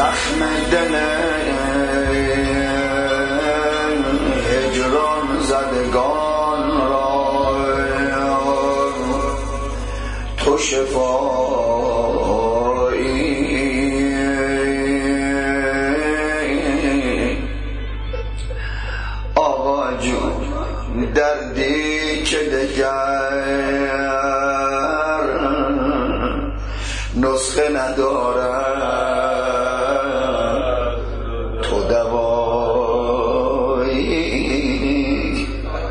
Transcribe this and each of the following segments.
زخم دل هجران زدگان را تو شفایی. آقا جون دردی که دگر نسخه ندارد تو دوایی.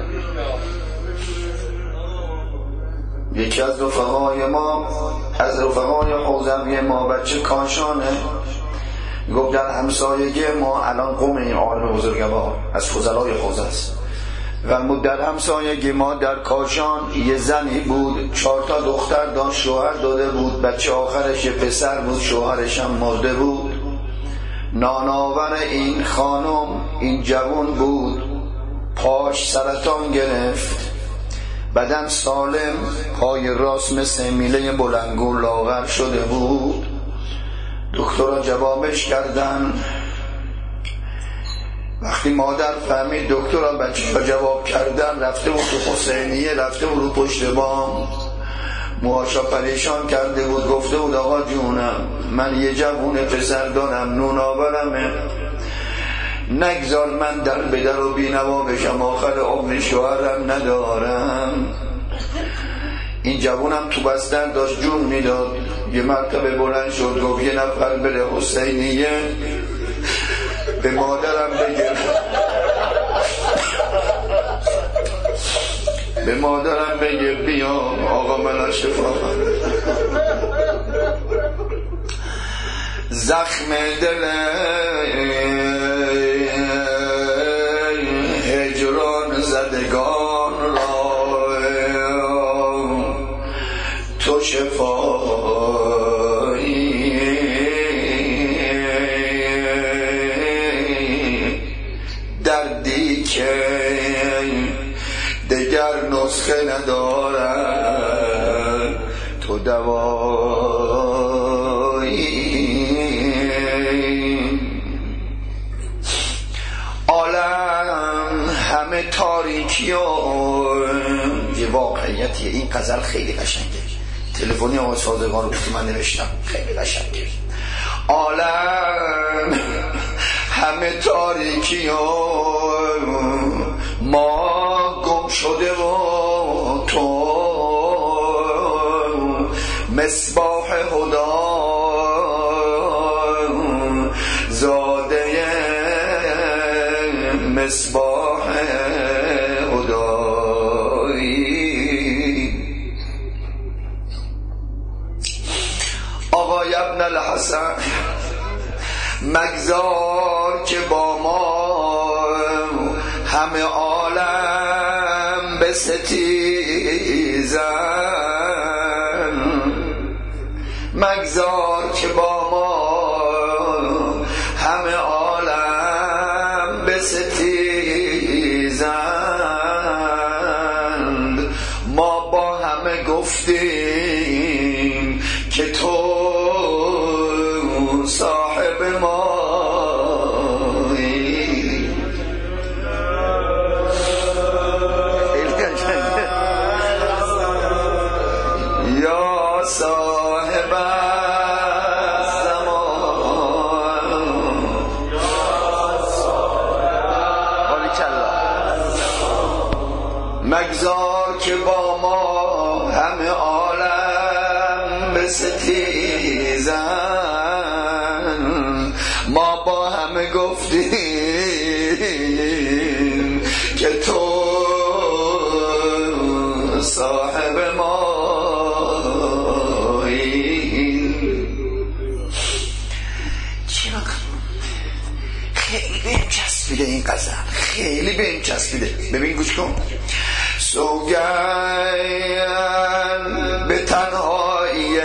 یکی از رفقای ما، از رفقای حوزوی ما، بچه کاشانه، گفت در همسایگی ما الان قوم این عالم بزرگوار از فضلای حوزه است و در همسایگی ما در کاشان یه زنی بود 4 تا دختر داشت، شوهر داده بود، بچه آخرش یه پسر بود، شوهرش هم مرده بود. نانآور این خانم این جوان بود، پاش سرطان گرفت، بدن سالم، پای راست مثل میله بلندگو لاغر شده بود. دکترها جوابش کردن. وقتی مادر فهمید دکترها بچه ها جواب کردن، رفته بود تو حسینیه، رفته بود رو پشت بام، موهاشا پریشان کرده بود، گفته بود آقا جونم من یه جوون پسر دارم، نوناورمه، نگذار من در بدر و بینوا بشم، آخر عمر شوهرم ندارم. این جوونم تو بستر داشت جون میداد، یه مرتبه بلند شد گفت یه نفر بره حسینیه به مادرم بگه، به مادرم بگه بیا آقا من شفا. زخم دل هجران زدگان را تو شفایی. دردی که دگر نسخه ندارد تو دوایی. عالم همه تاریکی و یه واقعیتیه. این غزل خیلی قشنگه، تلفنی آقای صادقان رو من نوشتم، خیلی قشنگه. عالم همه تاریکی و ما گم شده و تو مصباح هدا زاده مصباح هدایی. آقای ابن الحسن مگذار که با ما همه عالم بستیزن، مگذار که با ما همه عالم بستیزند. ما با همه گفتیم که تو صاحب ما یا صاحب زمان. مگذار که با ما همه عالم بستیزن، ما با همه گفتیم که تو صاحب ما. چرا خیلی بهم چسبیده این غزل، خیلی بهم چسبیده. ببین گوش کن. سوگند به تنهایی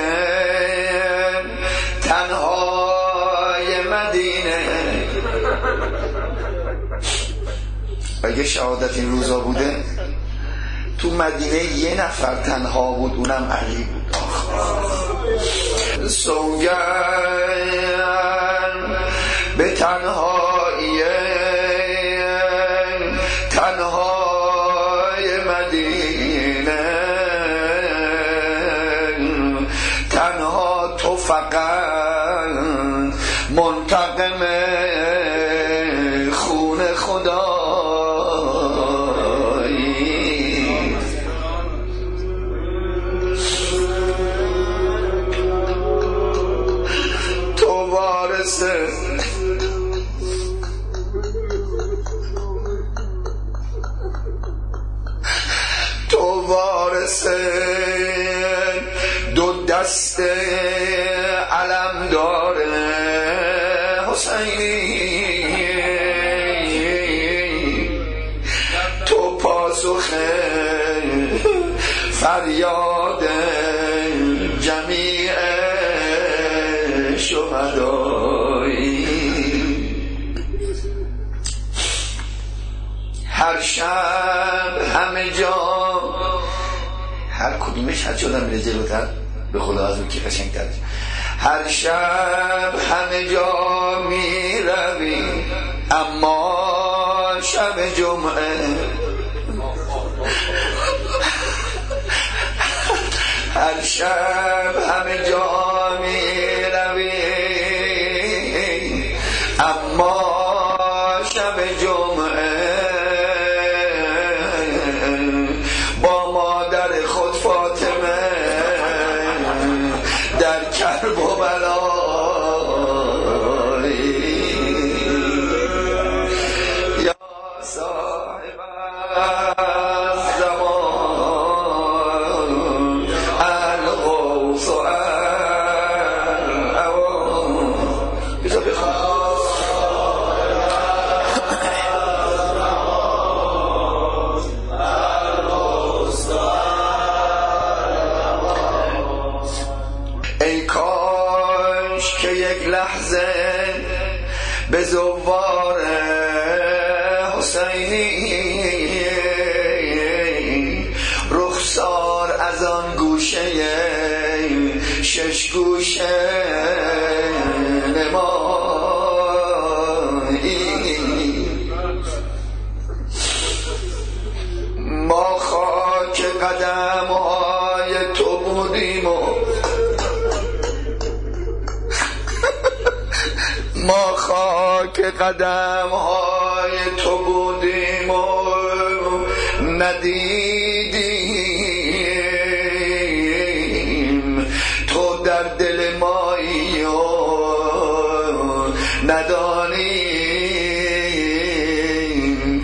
مدینه. اگه شهادت این روزا بوده تو مدینه یه نفر تنها بود، اونم علی بود. سوگند منتقم خون خدایی. تو وارث دو دست علم داره حسینی، تو پاسخ فریاد جمیع شهدایی. هر شب همه جا، هر کدومش هر جا میره جلوتر به خدا از اون که قشنگ‌تر. هر شب همه جا میروی اما شب جمعه، هر شب همه جا میروی اما شب جمعه با مادر خود فاطمه در کرب و بلایی. یا صاحب الزمان الغوث بذار بخواه. ای کاش که یک لحظه به زوار حسینی رخسار از آن گوشه شش گوشه نمایی. ما خاک قدم های تو بودیم و ما خاک قدم های تو بودیم و ندیدیم تو در دل مایی و ندانیم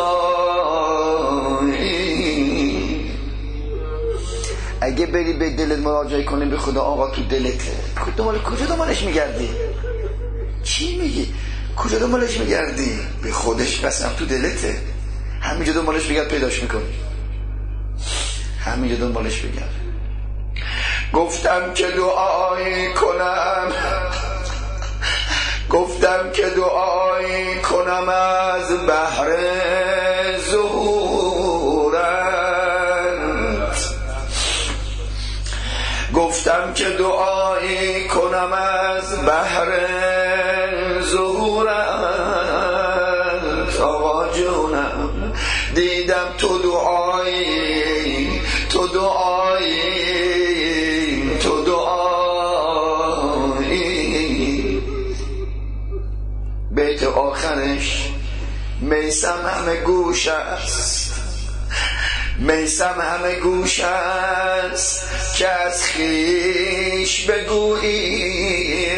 کجایی. اگه بری به دلت مراجعه کنی به خدا، آقا تو دلته، کجا دنبالش میگردی؟ چی میگی؟ کجا دنبالش میگردی؟ به خودش قسم تو دلته، همینجا دنبالش بگرد پیداش میکنی، همینجا دنبالش بگرد. گفتم که دعایی کنم، گفتم که دعایی کنم از بحر ظهورت، گفتم که دعایی کنم از بحر ظهورت. آقا جونم دیدم تو دعایی، تو دعایی، تو دعایی. بیت آخرش میسم همه گوش است، میسم همه گوش است که از خیش بگویی،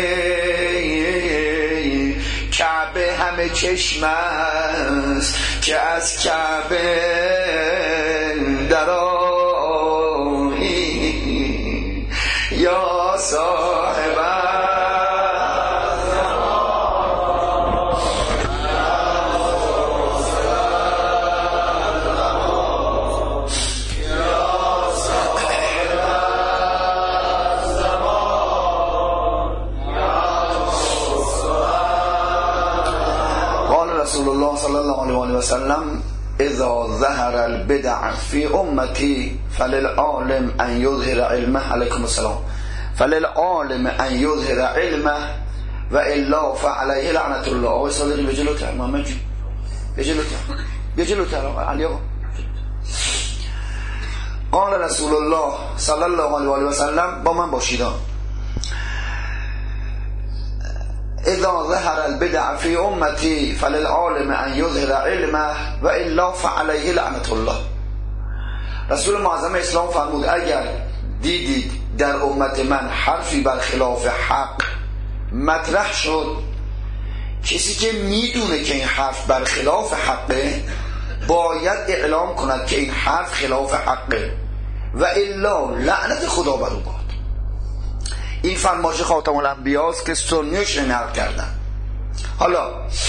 کعبه همه چشم است که از کعبه درآیی. یا صاحب رسول الله صلی الله علیه و سلم اذا ظهر البدع فی امتی فللعالم ان یظهر علمه. علیکم السلام. فللعالم ان یظهر علمه و الا فعلیه لعنت الله. آقای صادقی به جلوتر، محمد جون به جلوتر، به جلوتر علی آقا. قال رسول الله صلی الله علیه و سلم، با من باشیدان، اذا اذا ظهر البدع فی امتی فللعالم ان یظهر علمه و الا فعلیه لعنت الله. رسول معظم اسلام فرمود اگر دیدید در امت من حرفی بر خلاف حق مطرح شد، کسی که میدونه که این حرف بر خلاف حقه باید اعلام کند که این حرف خلاف حقه و الا لعنت خدا بر او باد. این فرمایش خاتم الانبیا است که سنیش نقل کردن. حالا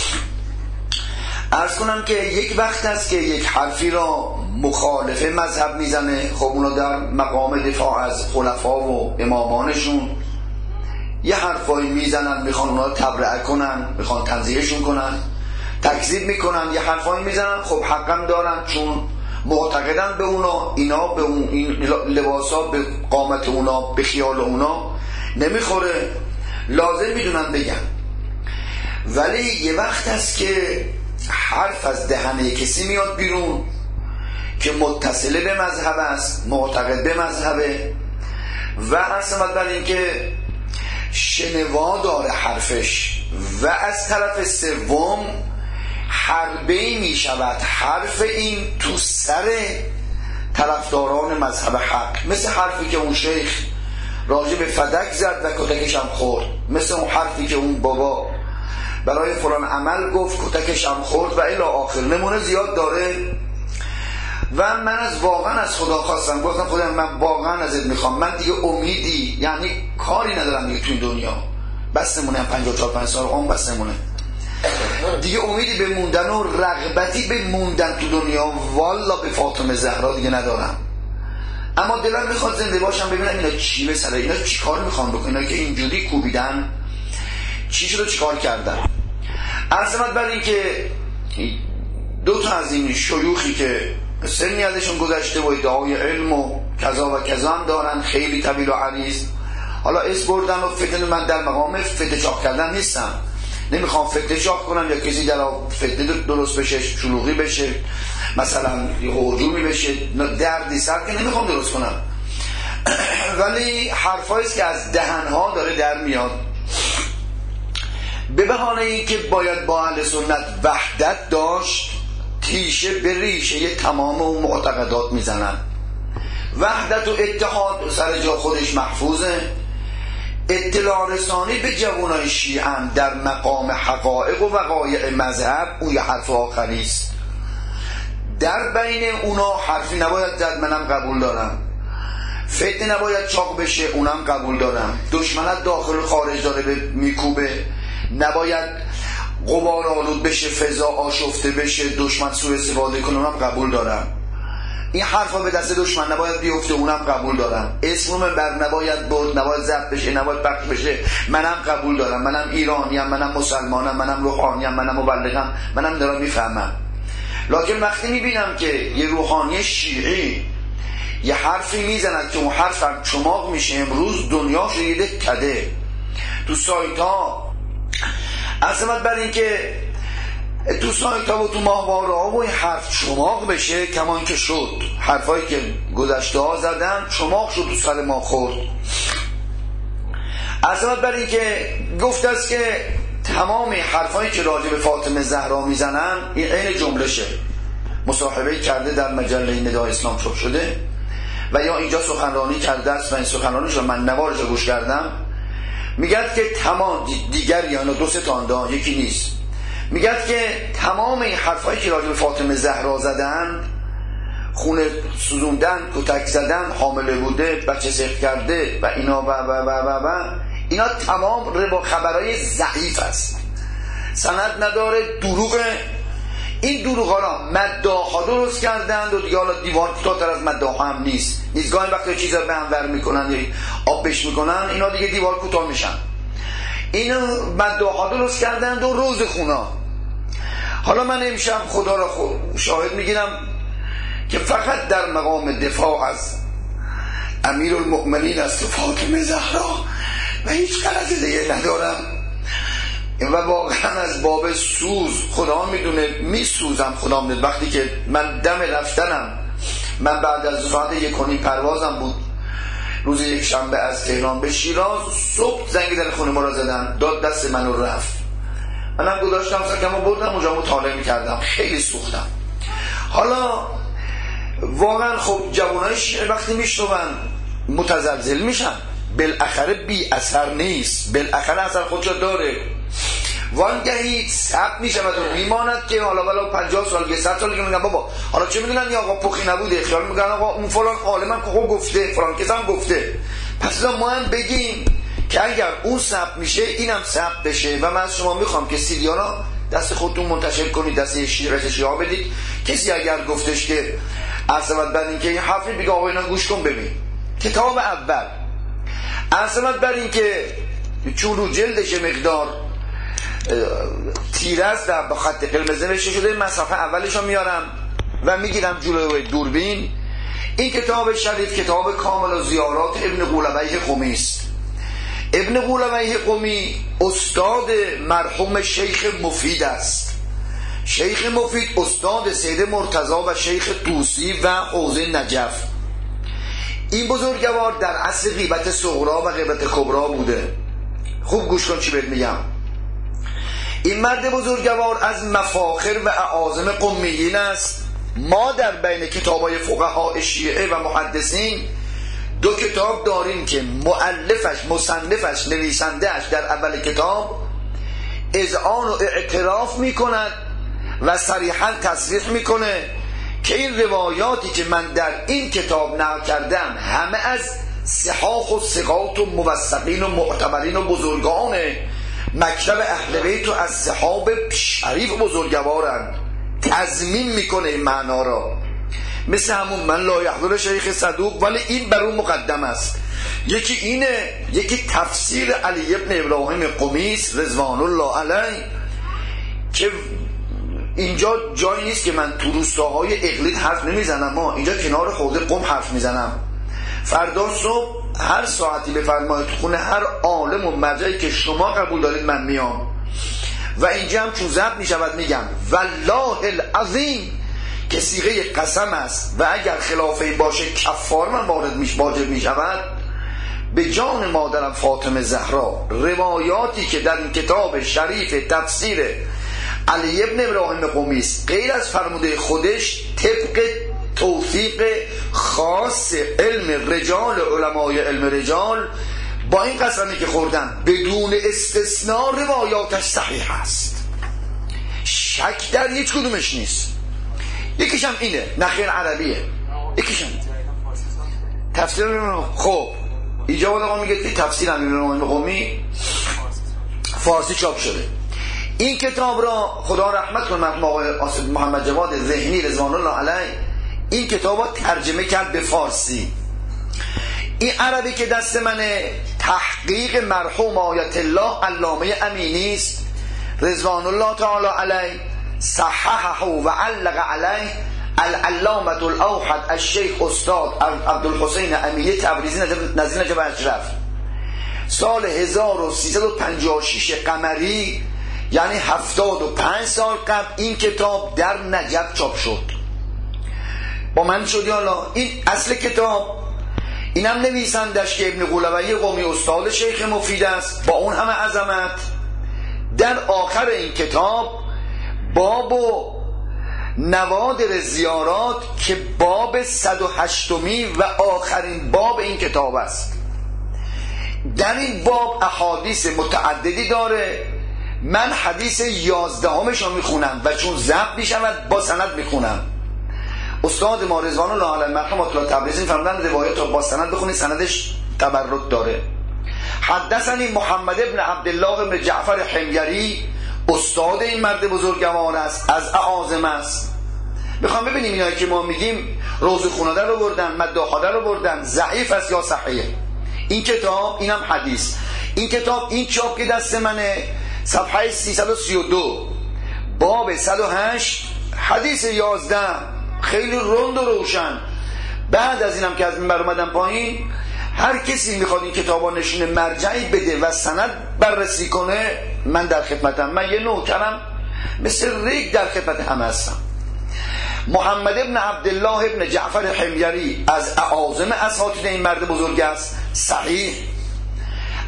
عرض کنم که یک وقت است که یک حرفی را مخالف مذهب میزنه، خب اونا در مقام دفاع از خلفا و امامانشون یه حرفایی میزنن، میخوان اونا رو تبرئه کنن، میخوان تنزیهشون کنن، تکذیب میکنن، یه حرفایی میزنن، خب حقم دارن چون معتقدن به اونا، اینا به اون این لباسا به قامت اونا به خیال اونا نمیخوره، لازم میدونن بگن. ولی یه وقت است که حرف از دهنه کسی میاد بیرون که متصل به مذهب است، معتقد به مذهبه و اصلا بر این که شنوا داره حرفش و از طرف سوم حربه‌ای می شود حرف این تو سر طرفداران مذهب حق، مثل حرفی که اون شیخ راجع به فدک زد و کتکش هم خورد، مثل اون حرفی که اون بابا برای فلان عمل گفت کتکش هم خورد و الی آخر. نمونه زیاد داره. و من واقعا از خدا خواستم، گفتم خدا من واقعا ازت میخوام، من دیگه امیدی یعنی کاری ندارم دیگه تو این دنیا، بس نمونه 54-5 سال عمر بس نمونه دیگه، امیدی به موندن و رغبتی به موندن تو دنیا والا به فاطمه زهرا دیگه ندارم. اما دلم میخواد زنده باشم ببینم اینا چی به سر اینا چی کار میخوان بکنن، اینا که اینجوری کوبیدن چی شد و چی کار کردن. عظمت بر این که دو تا از این شیوخی که سنی ازشون گذشته و ادعای علم و کذا و کذا هم دارن، خیلی طویل و عریض، حالا اسم بردن و فتنه، من در مقام فتنه چاق کردن نیستم، نمیخوام فتنه چاق کنم یا کسی در فتنه درست بشه، شلوغی بشه، مثلا هجومی بشه، دردی سر که نمیخوام درست کنم. ولی حرفایی است که از دهنها داره در میاد به بهانه این که باید با اهل سنت وحدت داشت، تیشه به ریشه تمام اون معتقدات میزنن. وحدت و اتحاد سر جا خودش محفوظه. اطلاع رسانی به جوانای شیعه در مقام حقایق و وقایع مذهب اون یه حرف آخری است. در بین اونا حرفی نباید زد، منم قبول دارم. فتنه نباید چاق بشه، اونم قبول دارم. دشمنت داخل خارج داره میکوبه، نباید غبار آلود بشه، فضا آشفته بشه، دشمن سوء استفاده کنه، اونم قبول دارم. این حرفا به دست دشمن نباید بیفته، اونم قبول دارم. اسم بر نباید برد، نباید ضبط بشه، نباید پخش بشه، منم قبول دارم. منم ایرانیم، منم مسلمانم، منم روحانیم، منم مبلغم، منم دارم میفهمم. لکن وقتی میبینم که یه روحانی شیعی یه حرفی میزند که اون حرف هم چماق میشه، امروز دنیا شده کده تو سایت ها، عظمت بر این که تو سایت ها و تو ماهواره ها و این حرف چماق بشه، کمان که شد حرفایی که گذشته ها زدن چماق شد تو سر ما خورد. عظمت بر این که گفت است که تمام حرفایی که راجع به فاطمه زهرا میزنن این عین جمله شه. مصاحبه کرده در مجله ندای اسلام چاپ شده و یا اینجا سخنرانی کرده است و این سخنرانیش رو من نوارش رو گوش کردم. میگد که تمام دیگر یعنی دو سه تا یکی نیست، میگد که تمام این حرفایی که راجع به فاطمه زهرا زدن، خونه سوزوندن، کتک زدن، حامله بوده، بچه سخت کرده و اینا و اینا تمام خبرای ضعیف است، سند نداره، دروغه. این دروغا را مداحا درست کردند و دیگه حالا دیوار کوتاه‌تر از مداحا هم نیست. گاهی وقتی چیزا به هم ور میکنن یا آب بش میکنن، اینا دیگه دیوار کوتاه میشن. اینو مداحا درست کردند و روز خونا. حالا من امشب خدا را شاهد میگیرم که فقط در مقام دفاع از امیرالمؤمنین از فاطمه زهرا و هیچ غرض دیگه ندارم و واقعا از باب سوز خدا میدونه میسوزم. خدا میدونه وقتی که من دم رفتنم، من بعد از ساعت 1:30 پروازم بود روز یک شنبه از تهران به شیراز، صبح زنگ در خونه ما را زدن، داد دست منو رفت. منم گذاشتم سکمو بردم اونجا مطالعه میکردم، خیلی سوختم. حالا واقعا خب جوانای شیعه وقتی میشنون متزلزل میشن، بالاخره بی اثر نیست، بالاخره اثر خودشو داره. وانگهی ثبت میشه و میماند که حالا ولی 50 سال که 100 سال که میگن بابا حالا چه میدونن یا آقا پخی نبوده، خیال میگن آقا اون فلان عالم که خب گفته، فلان کس هم گفته. پس ما هم بگیم که اگر اون ثبت میشه اینم ثبت بشه. و من از شما میخوام که سیدیانا دست خودتون منتشر کنید، دست شیعه بدید. کسی اگر گفتش که عصبت بر این که این حرفی بگه آقا اینا گوش کن ببین. کتاب اول عصبت بر این که چون رو جلدش مقدار تیره است در با خط قرمز نوشته شده، من صفحه اولش رو میارم و میگیرم جلوی دوربین. این کتاب شریف کتاب کامل الزیارات ابن قولویه قمی است. ابن قولویه قمی استاد مرحوم شیخ مفید است. شیخ مفید استاد سید مرتضی و شیخ طوسی و حوزه نجف. این بزرگوار در عصر غیبت صغرا و غیبت کبرا بوده. خوب گوش کن چی بهت میگم. این مرد بزرگوار از مفاخر و اعاظم قمیین است. ما در بین کتابای فقها شیعه و محدثین دو کتاب داریم که مؤلفش، مصنفش، نویسندهش در اول کتاب اذعان و اعتراف میکند و صریحا تصریح میکنه که این روایاتی که من در این کتاب نقل کردم همه از صحاح و ثقات و موثقین و معتبرین و بزرگان مکتب اهل بیت و از صحاب شریف و بزرگوارند. تضمین میکنه این معنا را، مثل همون من لا یحضر شیخ صدوق، ولی این بر اون مقدم است. یکی اینه، یکی تفسیر علی ابن ابراهیم قمی رضوان الله علیه که اینجا جایی نیست که من تو روستاهای اقلید حرف نمیزنم، ما اینجا کنار حوضه قم حرف میزنم. فردا صبح هر ساعتی بفرمایید تو خونه هر عالم و مرجعی که شما قبول دارید من میام و اینجا هم چون ضبط میشود میگم والله العظیم که صیغه قسم است و اگر خلافه باشه کفار من واجب میشود. به جان مادرم فاطمه زهرا روایاتی که در این کتاب شریف تفسیر علی ابن ابراهیم قمی است غیر از فرموده خودش طبق توثیق خاص علم رجال علمای علم رجال با این قسمی که خوردن بدون استثناء روایاتش صحیح است، شک در هیچ کدومش نیست. یکیش هم اینه نخیر عربیه، یکیش هم تفسیر. خب اینجا آقا میگه تفسیر ابن قمی فارسی چاپ شده. این کتاب را خدا رحمت کنه محمد جواد ذهنی رضوان الله علیه این کتاب را ترجمه کرد به فارسی. این عربی که دست منه تحقیق مرحوم آیت الله علامه امینی است رضوان الله تعالی علیه، صححه و علق علیه العلامة الاوحد الشیخ استاد عبدالحسین امینی تبریزی نزدیک نجف اشرف سال 1356 قمری، یعنی 75 سال قبل این کتاب در نجف چاپ شد. با من شد یالا این اصل کتاب. اینم نویسندش که ابن قولویه قمی استاد شیخ مفید است با اون همه عظمت. در آخر این کتاب باب و نوادر زیارات که باب 108می و آخرین باب این کتاب است. در این باب احادیث متعددی داره. من حدیث 11 رو میخونم و چون ضبط میشود با سند میخونم. استاد ما رضوان الله علیه مرحوم الله تبریزی فرمودن روایت رو با سند بخونید، سندش تبرک داره. حدثنی محمد ابن عبدالله ابن جعفر حمیری استاد این مرد بزرگوار است، از اعاظم است. میخوام ببینیم اینایی که ما میگیم روز خوناده رو بردن، مداخاده رو بردن، ضعیف است یا صحیح. این کتاب اینم حدیث. این کتاب این چاپ که دست منه صفحه 332 باب 108 حدیث 11 خیلی رند و روشن. بعد از اینم که از منبر اومدم پایین هر کسی میخواد این کتابا نشونه مرجعی بده و سند بررسی کنه من در خدمتم. من یه نوکرم مثل ریگ در خدمت همه هستم. محمد ابن عبدالله ابن جعفر حمیری از اعاظم اساتید این مرد بزرگ است، صحیح.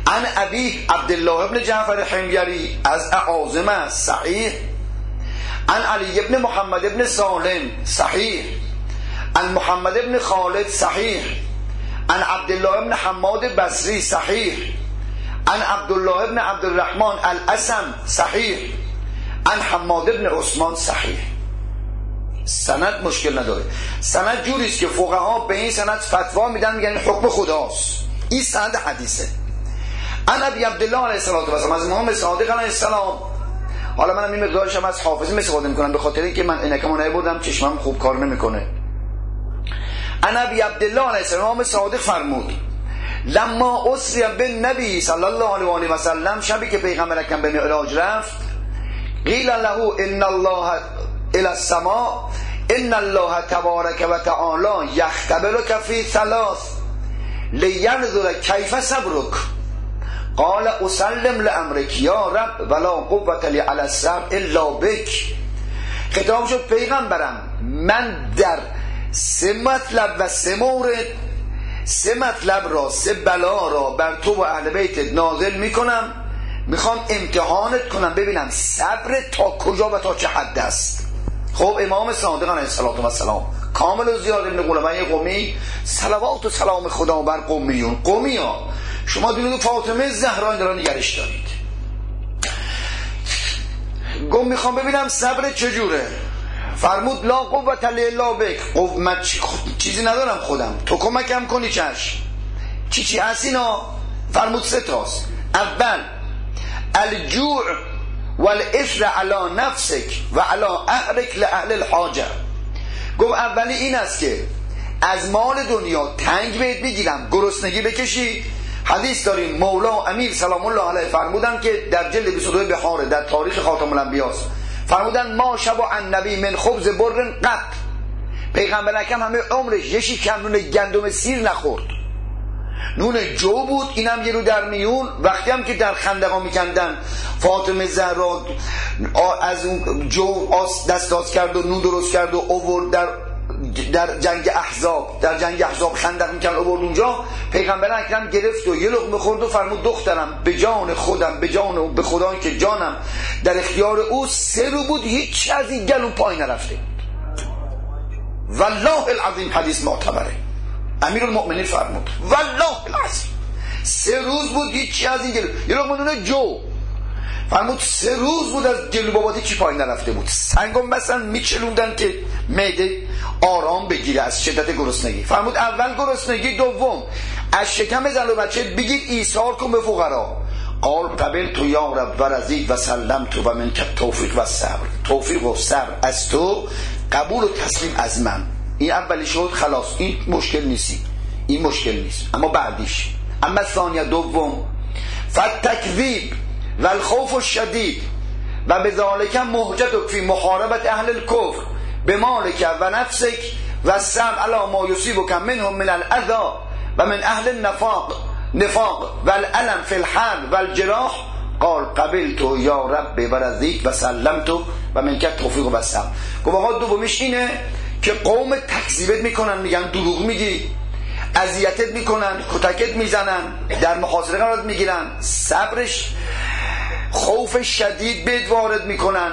عن ابی عبدالله ابن جعفر حميري از اعاظم است صحیح. عن علی ابن محمد ابن سالم صحیح. عن محمد ابن خالد صحیح. عن عبدالله ابن حماد بصری صحیح. عن عبدالله ابن عبدالرحمن الاسم صحیح. عن حماد ابن عثمان صحیح. سند مشکل نداره. سند جوریست که فقها به این سند فتوا میدن، میگن حکم خداست. این سند حدیثه. عن ابی عبدالله علیه السلام، از امام صادق علیه السلام. حالا منم این مقدارش هم از حافظی استفاده میکنم به خاطر اینکه من عینکمو نبردم چشمم خوب کار نمیکنه. عن ابی عبدالله علیه السلام، امام صادق فرمود لما اسری بالنبی صلی الله علیه و آله و سلم، شبی که پیغمبر اکرم به معراج رفت، قیل له ان الله الى السماء ان الله تبارک و تعالی یختبرک فی ثلاث لینظر کیف صبرک. قال اسلم لامرک یا رب ولا قوة لی علی الصبر الا بک. خطاب شد پیغمبرم من در 3 مطلب و 3 مورد 3 مطلب را 3 بلا را بر تو و اهل بیتت نازل میکنم، میخوام امتحانت کنم ببینم صبر تا کجا و تا چه حد است. خب امام صادق علیه السلام کامل و زیاد ابن قلمه قمی، صلوات و سلام خدا بر قمیون. قمی ها شما دونید فاطمه زهرا این دارن نگرش دارید. گم میخوام ببینم صبر چجوره. فرمود لا قوة الا بک. من چیزی ندارم خودم، تو کمکم کنی. چشم. چی هست اینا؟ فرمود 3 تاست. اول الجوع والاثر علی نفسک و علی اهلک لاهل الحاجه. گفت اولی این است که از مال دنیا تنگ بهت بگیرم، گرسنگی بکشی. حدیث داریم مولا امیر سلام الله علیه فرمودن که در جلد 22 بحاره در تاریخ خاتم الانبیاء فرمودن ما شبع النبی من خبز بر قط. پیغمبر اکرم همه عمرش یه شیکم نون گندم سیر نخورد، نون جو بود، اینم یه رو در میون. وقتی هم که در خندقا میکندن فاطمه زهرا از اون جو دست داز کرد و نون درست کرد و آورد در جنگ احزاب خندق میکرد آورد اونجا. پیغمبر اکرم گرفت و یه لقمه خورد و فرمود دخترم به جان خودم، به جان و به خدایی که جانم در اختیار او 3 رو بود، هیچ از این گلون پای نرفته. والله العظیم حدیث معتبره. امیرالمؤمنین فرمود والله العظیم 3 روز بود هیچی از این گلو، یه لقمه نون جو فرمود 3 روز بود از گلو باباتی چی پای نرفته بود. سنگم بسن میچلوندن که معده آرام بگیره از شدت گرسنگی. فرمود اول گرسنگی، دوم از شکم زن و بچه بگیر ایثار کن به فقرا. قال قبل تو یا رب و رضیت و سلم تو و من توفیق و صبر. توفیق و صبر از تو، قبول و تسلیم از من. این اولی شد خلاص، این مشکل نیست. اما بعدیش اما ثانیه دوم فتکذیب و الخوف الشدید و بذالک مهجتک فی محاربت اهل الکفر بمالک و نفسک و صبر علی ما یصیبک منهم من الاذى و من اهل النفاق و الالم فی الحرب و الجراح. قال قبلت یا رب و رضیت و سلمت و منک توفیق و صبر. گفت آقا دومیش اینه که قوم تکذیبت میکنن، میگن دروغ میگی، اذیتت میکنن، کتکت میزنن، در محاصره قرار میگیرن، صبرش خوف شدید بهت وارد میکنن،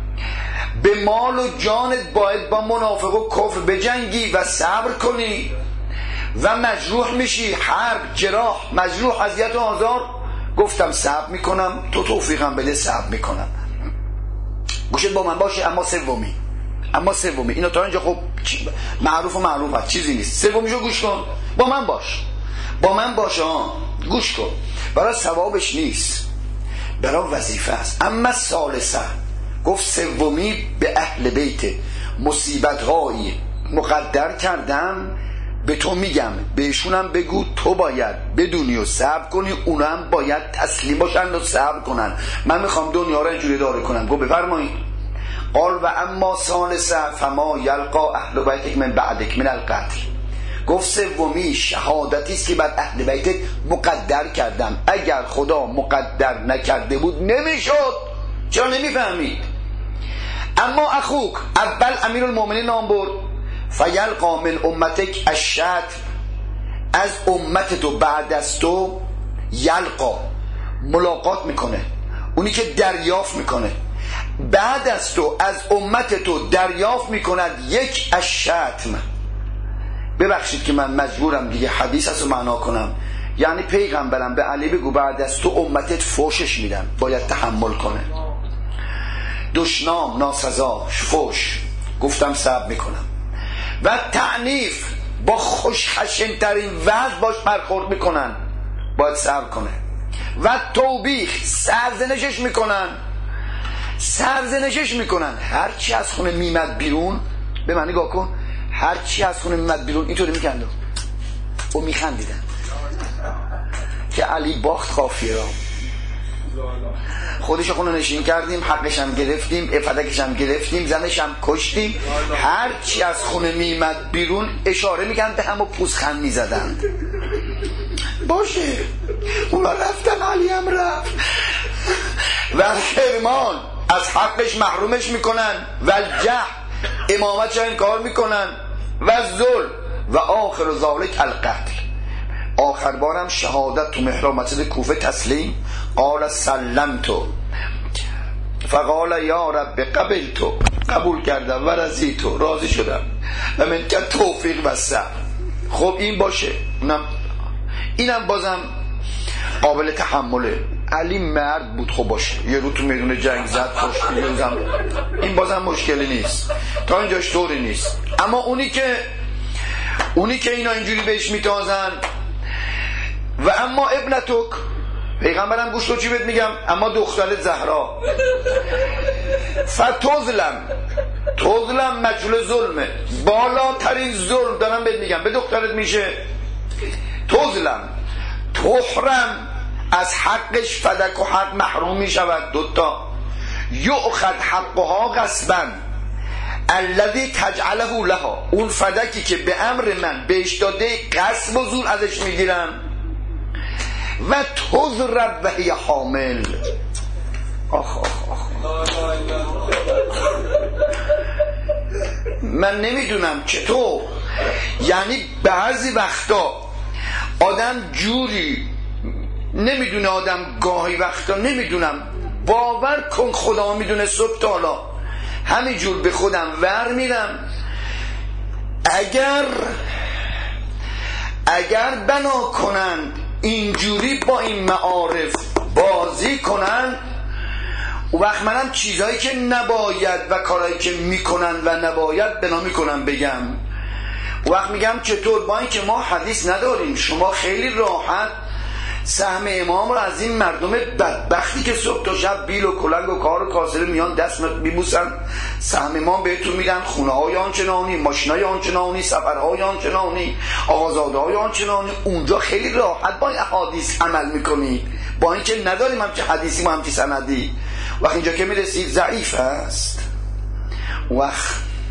به مال و جانت باید با منافق و کفر بجنگی و صبر کنی و مجروح میشی، حرب، جراح، مجروح، اذیت و آزار. گفتم صبر میکنم، تو توفیقم بده، صبر میکنم. گوشت با من باشه. اما سومی اینو تا اینجا خب معروفه چیزی نیست. سومیشو گوش کن، با من باش گوش کن. برای ثوابش نیست، برای وظیفه است. اما ثالثه گفت سومی به اهل بیت مصیبت هایی مقدر کردم، به تو میگم بهشونم بگو تو باید بدونی و صبر کنی، اونم باید تسلیم باشن و صبر کنن. من میخوام دنیا رو اینجوری داره کنم. گفت بفرمایید. قال و اما ثالثه فما یلقا اهل بیتک من بعدک من القتل. گفت سومی شهادتی است که بر اهل بیتت مقدر کردم، اگر خدا مقدر نکرده بود نمیشد. چرا نمیفهمید؟ اما اخوک اول امیرالمؤمنین نام برد، فیلقا من امتک الشتم، از امت تو بعد از تو یلقا ملاقات میکنه، اونی که دریافت میکنه بعد از تو، از امت تو دریافت میکند یک الشتم. ببخشید که من مجبورم دیگه حدیث هستو معنا کنم، یعنی پیغمبرم به علی بگو بعد از تو امتت فوشش میدن، باید تحمل کنه. دشنام، ناسزا، فوش، گفتم صبر میکنم. و تعنیف، با خوشخشن ترین وضع باش برخورد میکنن، باید صبر کنه. و توبیخ، سرزنشش میکنن. هرچی از خونه میمد بیرون، به من نگاه کن، هرچی از خونه میمد بیرون اینطوری میکندم و میخندیدن که علی باخت قافیه را. خودش خونه نشین کردیم، حقش هم گرفتیم، افدکش هم گرفتیم، زنش هم کشتیم. هرچی از خونه میمد بیرون اشاره میکرد به هم و پوزخند میزدن. باشه اونا رفتن، علی هم رفت. و حرمان، از حقش محرومش میکنن. و الجه، امامتش انکار میکنن. و ظلم. و آخر ذالک القتل، آخر بارم شهادت تو محراب مسجد کوفه تسلیم. قال سلمتو فقال یا رب قبلتو، قبول کردم. و رضیتو، راضی شدم. و من که توفیق و صبر. خب این باشه، اینم بازم قابل تحمله. علی مرد بود، خب باشه، یه رو تو میدون جنگ زد کشت، این بازم مشکلی نیست، تا اینجاش طوری نیست. اما اونی که اینا اینجوری بهش میتازن. و اما ابنتک، پیغمبرم گوش تو چی بهت میگم، اما دخترت زهرا فتظلم مجهول ظلمه، بالاترین ظلم دارم بهت میگم به دخترت میشه. تظلم، تحرم، از حقش فدک و حق محروم میشود. دوتا، یؤخذ حقها غصبا الذی تجعله لها، اون فدکی که به امر من بهش داده غصب و زور ازش میگیرم. و تضرب و هی حامل. آخ. من نمیدونم چطور، یعنی بعضی وقتا آدم جوری نمیدونه، آدم گاهی وقتا نمیدونم، باور کن خدا میدونه صبح تا حالا همینجور به خودم ور میرم. اگر بنا کنند اینجوری با این معارف بازی کنند، و وقت منم چیزهایی که نباید و کارهایی که میکنن و نباید بنا میکنم بگم. وقت میگم چطور، با اینکه ما حدیث نداریم، شما خیلی راحت سهم امام رو از این مردم بدبختی که صبح تا شب بیل و کلنگ و کار و کاسره میان دست میبوسن، سهم امام بهتون میدن، خونه های آنچنانی، ماشین های آنچنانی، سفرهای آنچنانی، آقازاده های آنچنانی. اونجا خیلی راحت با این احادیث عمل میکنی، با اینکه نداریم همچه حدیثی و همچه سندی. وقت اینجا که میرسید ضعیف است. وقت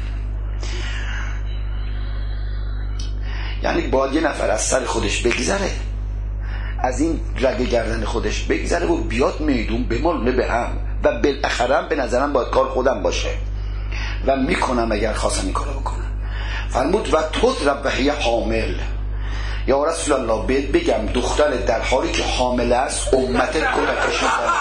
یعنی باید یه نفر از سر خودش بگذره، از این رگ گردن خودش بگذره و بیاد میدون بمالونه به هم. و بالاخره به نظرم باید کار خودم باشه و میکنم اگر خواستم این کارو بکنم. فرمود و تضرب و هی حامل. یا رسول الله بهت بگم دختر در حالی که حامل است امتت کتکش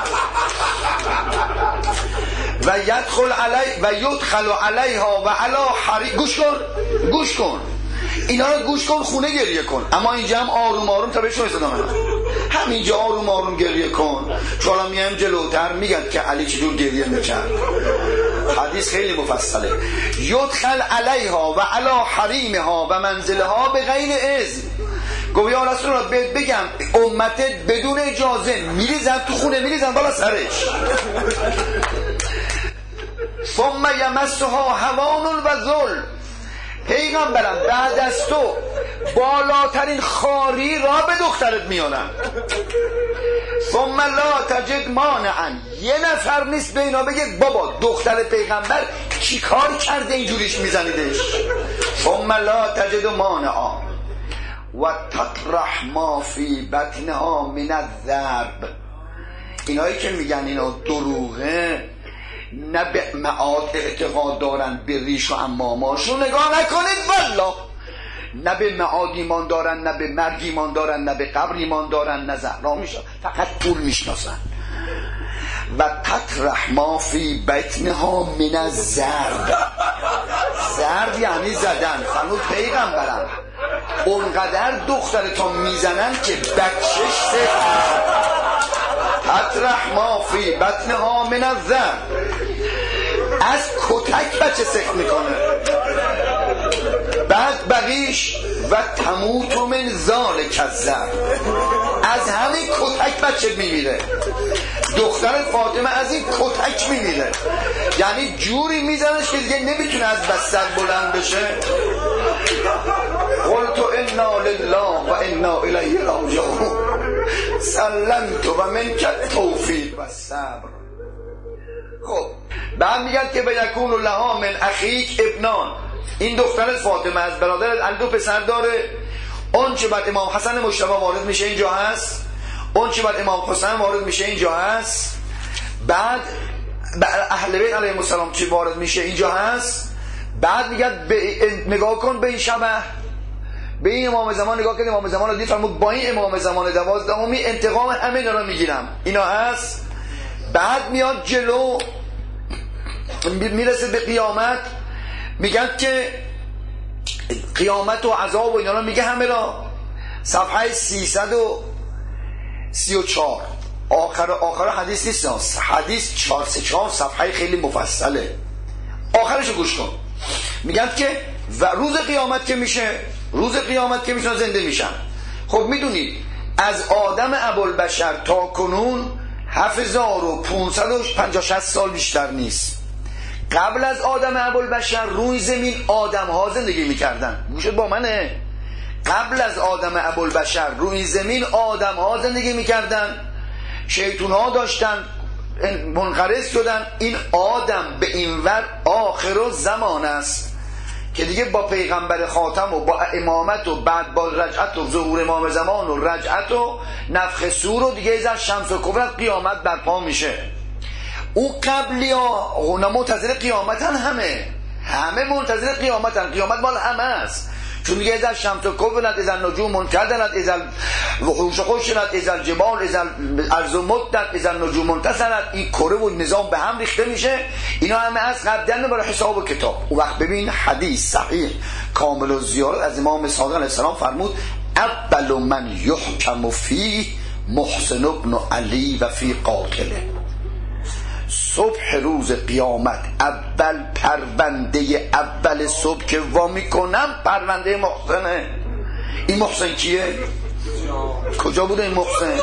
و یدخل علیها و علی حری. گوش کن اینا رو گوش کن، خونه گریه کن، اما اینجا هم آروم آروم تا بهشون صدا من همینجا آروم آروم گریه کن. چون میایم جلوتر میگن که علی چطور گریه میکرد، حدیث خیلی مفصله. یدخل علیها و علی حریمها و منزلها به غیر اذن. گفت یا رسول الله بگم امتت بدون اجازه میریزن تو خونه، میریزن بالا سرش. ثم یمسها هوان و ذل. پیغمبرم بعد از تو بالاترین خاری را به دخترت میانم. ثم لا تجد مانعا، یه نفر نیست به اینا بگه بابا دختر پیغمبر چی کار کرده اینجوریش میزنیدش. ثم لا تجد مانعا و تطرح ما فی بطنها من الذرب. اینایی که میگن اینا دروغه، نه به معاد اعتقاد دارن، به ریش و اماماشون نگاه نکنید. والله نه به معاد ایمان دارن، نه به مرگ ایمان دارن، نه به قبر ایمان دارن، نه زهرا میشن، فقط پول میشناسن. و تطرح ما فی بطنها من الزرد. زرد یعنی زدن. فرمود پیغمبرم اونقدر دخترتون میزنن که بچهش سخت. تطرح ما فی بطنها من الزرد، از کتک بچه سخت میکنه. بعد بقیش و تموت من ذالک الزرد، از همین کتک بچه میمیره. دختر فاطمه از این کتک میمیره، یعنی جوری میزنش که دیگه نمیتونه از بستر بلند بشه. قلت انا لله و انا الیه راجعون، سلمت و منک التوفیق و الصبر. خب بعد میگن که بیکون لها من اخیک ابنان، این دختر فاطمه از برادرت علی دو پسر داره. اون چه بعد امام حسن مجتبی وارد میشه اینجا هست، اون چه بعد امام حسین وارد میشه اینجا هست، بعد اهل بیت علیهم السلام چی وارد میشه اینجا هست. بعد میگن نگاه کن به این شبه، به این امام زمان نگاه کن. امام زمان رو دید فرمود با این امام زمان 12 انتقام همه اینا رو میگیرم. اینا هست. بعد میاد جلو میرسه به قیامت، میگن که قیامت و عذاب و اینا رو میگه همه را. صفحه 334 آخر حدیث نیست، حدیث 434 صفحه خیلی مفصله، آخرشو گوش کن. میگن که و روز قیامت که میشه زنده میشن. خب میدونید از آدم ابوالبشر تا کنون 7550 سال بیشتر نیست. قبل از آدم ابوالبشر روی زمین آدم ها زندگی میکردن. گوشت با منه. قبل از آدم ابوالبشر روی زمین آدم ها زندگی میکردن، شیطون ها داشتن، منقرض شدن. این آدم به اینور آخر زمان است که دیگه با پیغمبر خاتم و با امامت و بعد با رجعت و ظهور امام زمان و رجعت و نفخ صور و دیگه از شمس و کبرت قیامت برپا میشه. اون قبلی ها منتظر قیامتن، همه منتظر قیامتن. قیامت مال همه است، چون دیگه از شمس و کبرت، از نجوم منکدرت، از وحوش خشرت، از الجبال، از الارض مدت، از نجوم منتصرت. این کره و نظام به هم ریخته میشه. اینا همه از قبلا برای حساب و کتاب. اون وقت ببین حدیث صحیح کامل و زیارت از امام صادق علیه السلام فرمود اول من یحکم فیه محسن ابن علی و فی قاتله. صبح روز قیامت اول پرونده اول صبح که وا میکنم پرونده محسنه. این محسن کیه؟ کجا بوده این محسن؟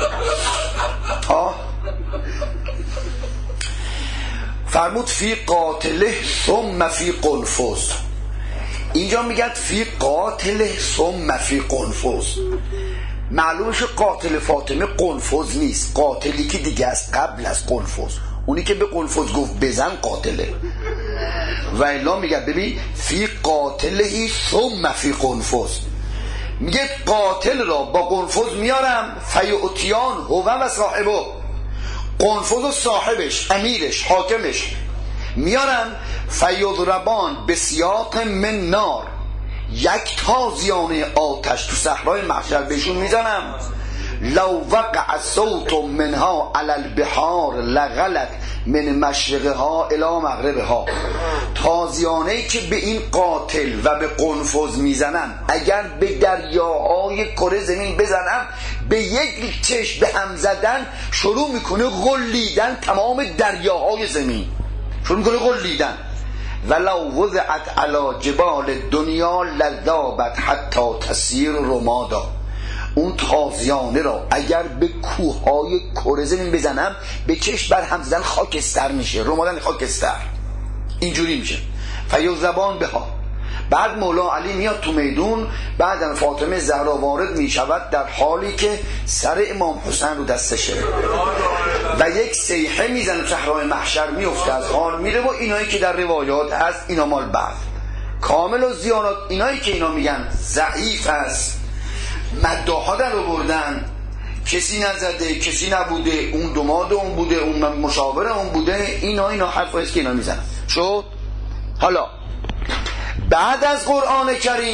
فرمود فی قاتله ثم فی قنفذ. اینجا میگه فی قاتله ثم فی قنفذ. معلومش قاتل فاطمه قنفذ نیست، قاتلی که دیگه است قبل از قنفذ. اونی که به قنفذ گفت بزن قاتله. و الا میگه ببین فی قاتله ثم فی قنفذ. میگه قاتل را با قنفذ میارم، فیعتیان هو و صاحبه، قنفذ و صاحبش، امیرش، حاکمش میارم، فیضربان بسیاق من نار، یک تازیانه آتش تو صحرای محشر بهشون میزنم. لو وقع صوت منها على البحار لغلت من مشرقها الى مغربها. تازیانه‌ای که به این قاتل و به قنفذ میزنن اگر به دریاهای کره زمین بزنم، به یک چشم به هم زدن شروع میکنه غلیدن تمام دریاهای زمین، شروع میکنه غلیدن. ولو وضعت على جبال دنیا لذابت حتی تسیر رمادا. اون تازیانه را اگر به کوههای کره زمین بزنم به چشم بر هم زدن خاکستر میشه، رمادن خاکستر اینجوری میشه. فیضربان بها. بعد مولا علی میاد تو میدون، بعد فاطمه زهرا وارد میشود در حالی که سر امام حسین رو دستشه و یک صیحه میزنه، صحرای محشر میفته، از حال میره. و اینایی که در روایات هست اینا مال بعد کامل و زیارات، اینایی که اینا میگن ضعیف است، مداها در رو بردن، کسی نزده، کسی نبوده، اون دماد اون بوده، اون مشاور اون بوده، اینا حرف هست که اینا میزنن. شد حالا بعد از قرآن کریم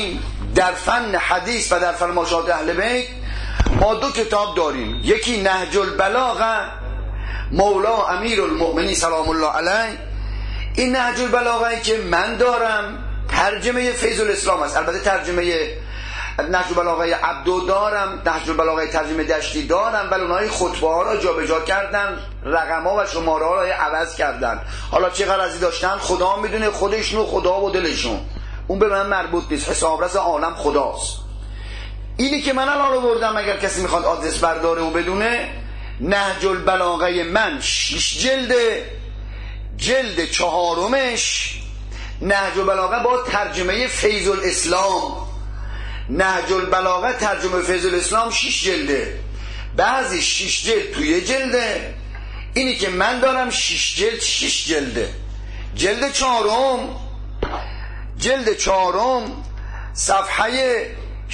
در فن حدیث و در فرمایشات اهل بیت ما دو کتاب داریم. یکی نهج البلاغه مولا امیر المؤمنین سلام الله علیه. این نهج البلاغه که من دارم ترجمه فیض الاسلام است. البته ترجمه نهج البلاغه عبدو دارم، نهج البلاغه ترجمه دشتی دارم، ولی اونها خطبه ها را جابجا کردن، رقم ها و شماره ها را عوض کردن. حالا چه غرضی داشتن خدا میدونه، خودشون و خدا و دلشون، اون به من مربوط نیست. حسابرس عالم خداست. اینی که من الان آوردم اگر کسی میخواد آدرس برداره و بدونه، نهج البلاغه من 6 جلده، جلد 4مش نهج البلاغه با ترجمه فیض الاسلام. نهج البلاغه ترجمه فیض الاسلام 6 جلده، بعضی 6 جلد توی جلده. اینی که من دارم 6 جلده. جلد 4 صفحه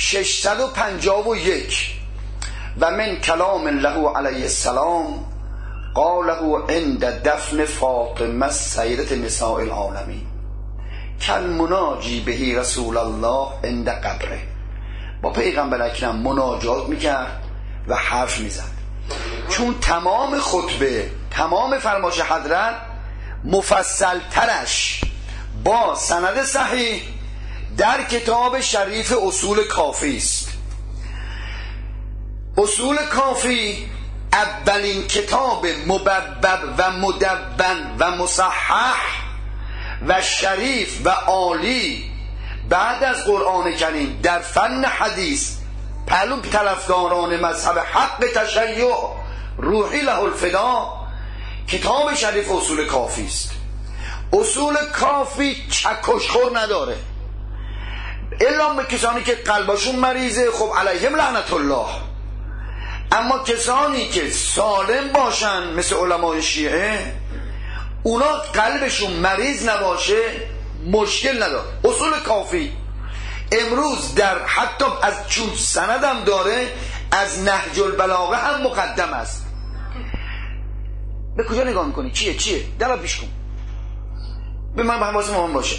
651 و من کلام له علیه السلام قاله عند دفن فاطمه سیدة نساء العالمین کل مناجی بهی رسول الله عند قبره. با پیغمبر اکرم مناجات میکرد و حرف میزد، چون تمام خطبه، تمام فرمایش حضرت مفصل ترش با سند صحیح در کتاب شریف اصول کافی است. اصول کافی اولین کتاب مببب و مدون و مصحح و شریف و عالی بعد از قرآن کریم در فن حدیث پهلو طرفداران مذهب حق تشیع روحی له الفدا کتاب شریف اصول کافی است. اصول کافی چکشخور نداره الا به کسانی که قلبشون مریضه، خب علیهم لعنت الله. اما کسانی که سالم باشن مثل علمای شیعه، اونا قلبشون مریض نباشه مشکل نداره. اصول کافی امروز در حتی از چون سندم داره از نهج البلاغه هم مقدم است. به کجا نگاه میکنی؟ چیه؟ درا پیش کن به من حواس مهم باشه.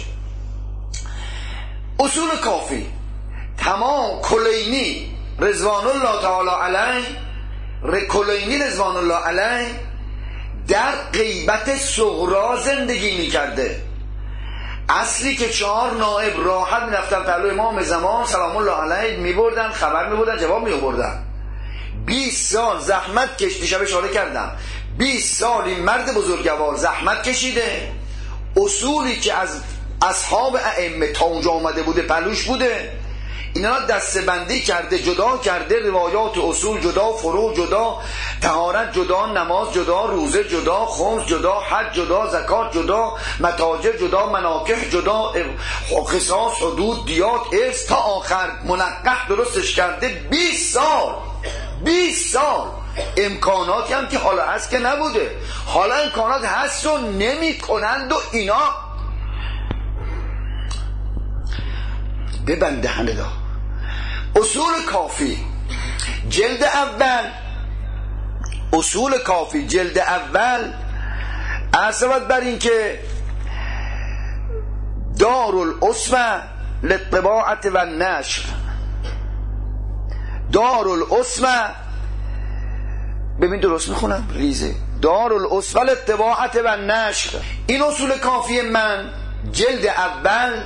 اصول کافی تمام کلینی رضوان الله تعالی علیه، کلینی رضوان الله علیه در غیبت صغرا زندگی میکرده. اصلی که 4 نائب راحت میرفتن پهلوی امام زمان سلام الله علیه، میبردن خبر میبردن جواب میبردن. 20 سال زحمت کشیده، شب اشاره کردم 20 سال این مرد بزرگوار زحمت کشیده. اصولی که از اصحاب ائمه تا اونجا آمده بوده پلوش بوده، اینا دسته بندی کرده، جدا کرده، روایات اصول جدا، فروع جدا، طهارت جدا، نماز جدا، روزه جدا، خمس جدا، حج جدا، زکات جدا، متاجر جدا، مناکح جدا، قصاص، حدود، دیات، ارث تا آخر منقح درستش کرده. 20 سال امکاناتی هم که حالا هست که نبوده، حالا امکانات هست و نمی کنند و اینا ببنده هنده. اصول کافی جلد اول، اصول کافی جلد اول عرض بر این که دارالاسوه للطباعت و نشر، دارالاسوه، ببین درست میخونم ریزه، دارالاسوه للطباعت و نشر. این اصول کافی من جلد اول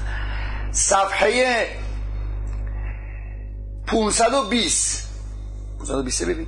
صفحه 520 ببین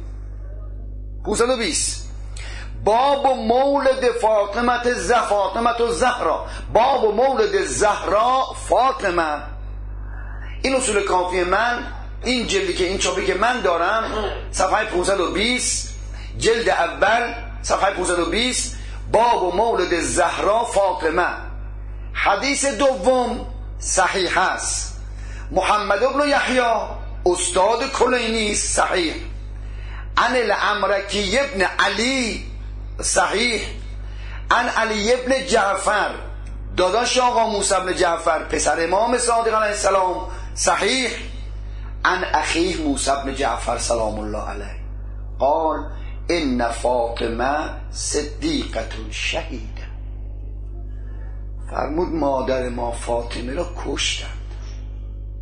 520 باب مولد فاطمه الزهرا، باب مولد زهرا فاطمه. این اصول کافی من، این جلدی که این چاپی که من دارم صفحه 520 جلد اول صفحه 520 باب مولد زهرا فاطمه. حدیث دوم صحیح است. محمد ابن یحیی استاد کلینی صحیح، عن العمرکی ابن علی صحیح، عن علی ابن جعفر داداش آقا موسی ابن جعفر پسر امام صادق علیه السلام صحیح، عن اخیه موسی ابن جعفر سلام الله علیه قال ان فاطمه صدیقه شهیده. فرمود مادر ما فاطمه را کشتند.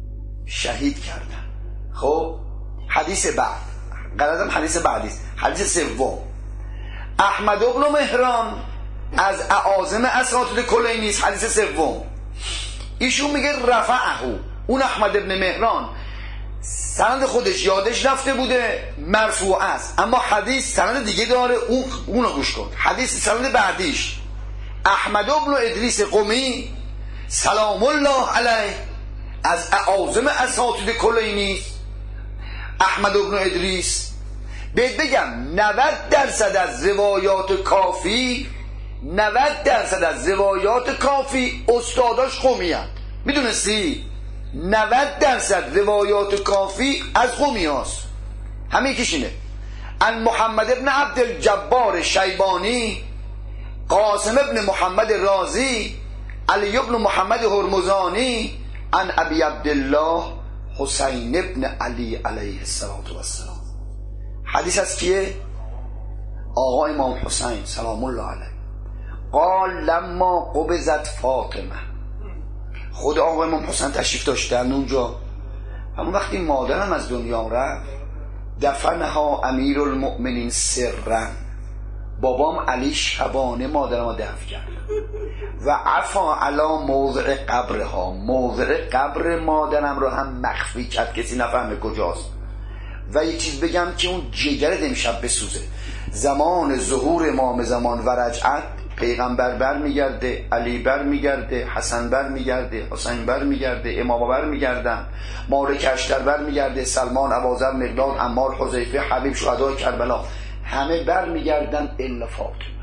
شهید کردن. خب حدیث بعد، غرضم حدیث بعدی است. حدیث سوم، احمد بن مهران از اعاظم اساتید کلینی است. حدیث سوم ایشون میگه رفعه، اون احمد بن مهران سند خودش یادش رفته بوده مرفوع است، اما حدیث سند دیگه داره، اونو گوش کن. حدیث سند بعدیش احمد بن ادریس قمی سلام الله علیه از اعاظم اساتید کلینی. احمد بن ادریس بهت بگم 90% از روایات کافی، 90% از روایات کافی استاداش قمی هست. میدونستی 90% روایات کافی از قمی هست. همه یکیشینه. ان محمد ابن عبد الجبار شیبانی، قاسم ابن محمد رازی، علی ابن محمد هرمزانی، ان ابی عبدالله حسین ابن علی علیه السلام. حدیث از کیه؟ آقا امام حسین سلام الله علیه. قال لما قبضت فاطمه، خود آقا امام حسین تشریف داشتن اونجا، همون وقتی مادرم از دنیا رفت دفنها امیر المؤمنین سرا، بابام علی شبانه مادرم رو دفن کرد و عفا علا موضع قبرها، موضع قبر مادرم رو هم مخفی کرد کسی نفهمه کجاست. و یه چیز بگم که اون جگرت امشب بسوزه، زمان ظهور امام زمان و رجعت پیغمبر بر میگرده، علی بر میگرده، حسن بر میگرده، حسین بر میگرده، امام بر میگردن، مالک اشتر بر میگرده، سلمان، ابوذر، مقداد، عمار، حذیفه، حبیب، شهدای کربلا، همه بر میگردن الا فاطمه.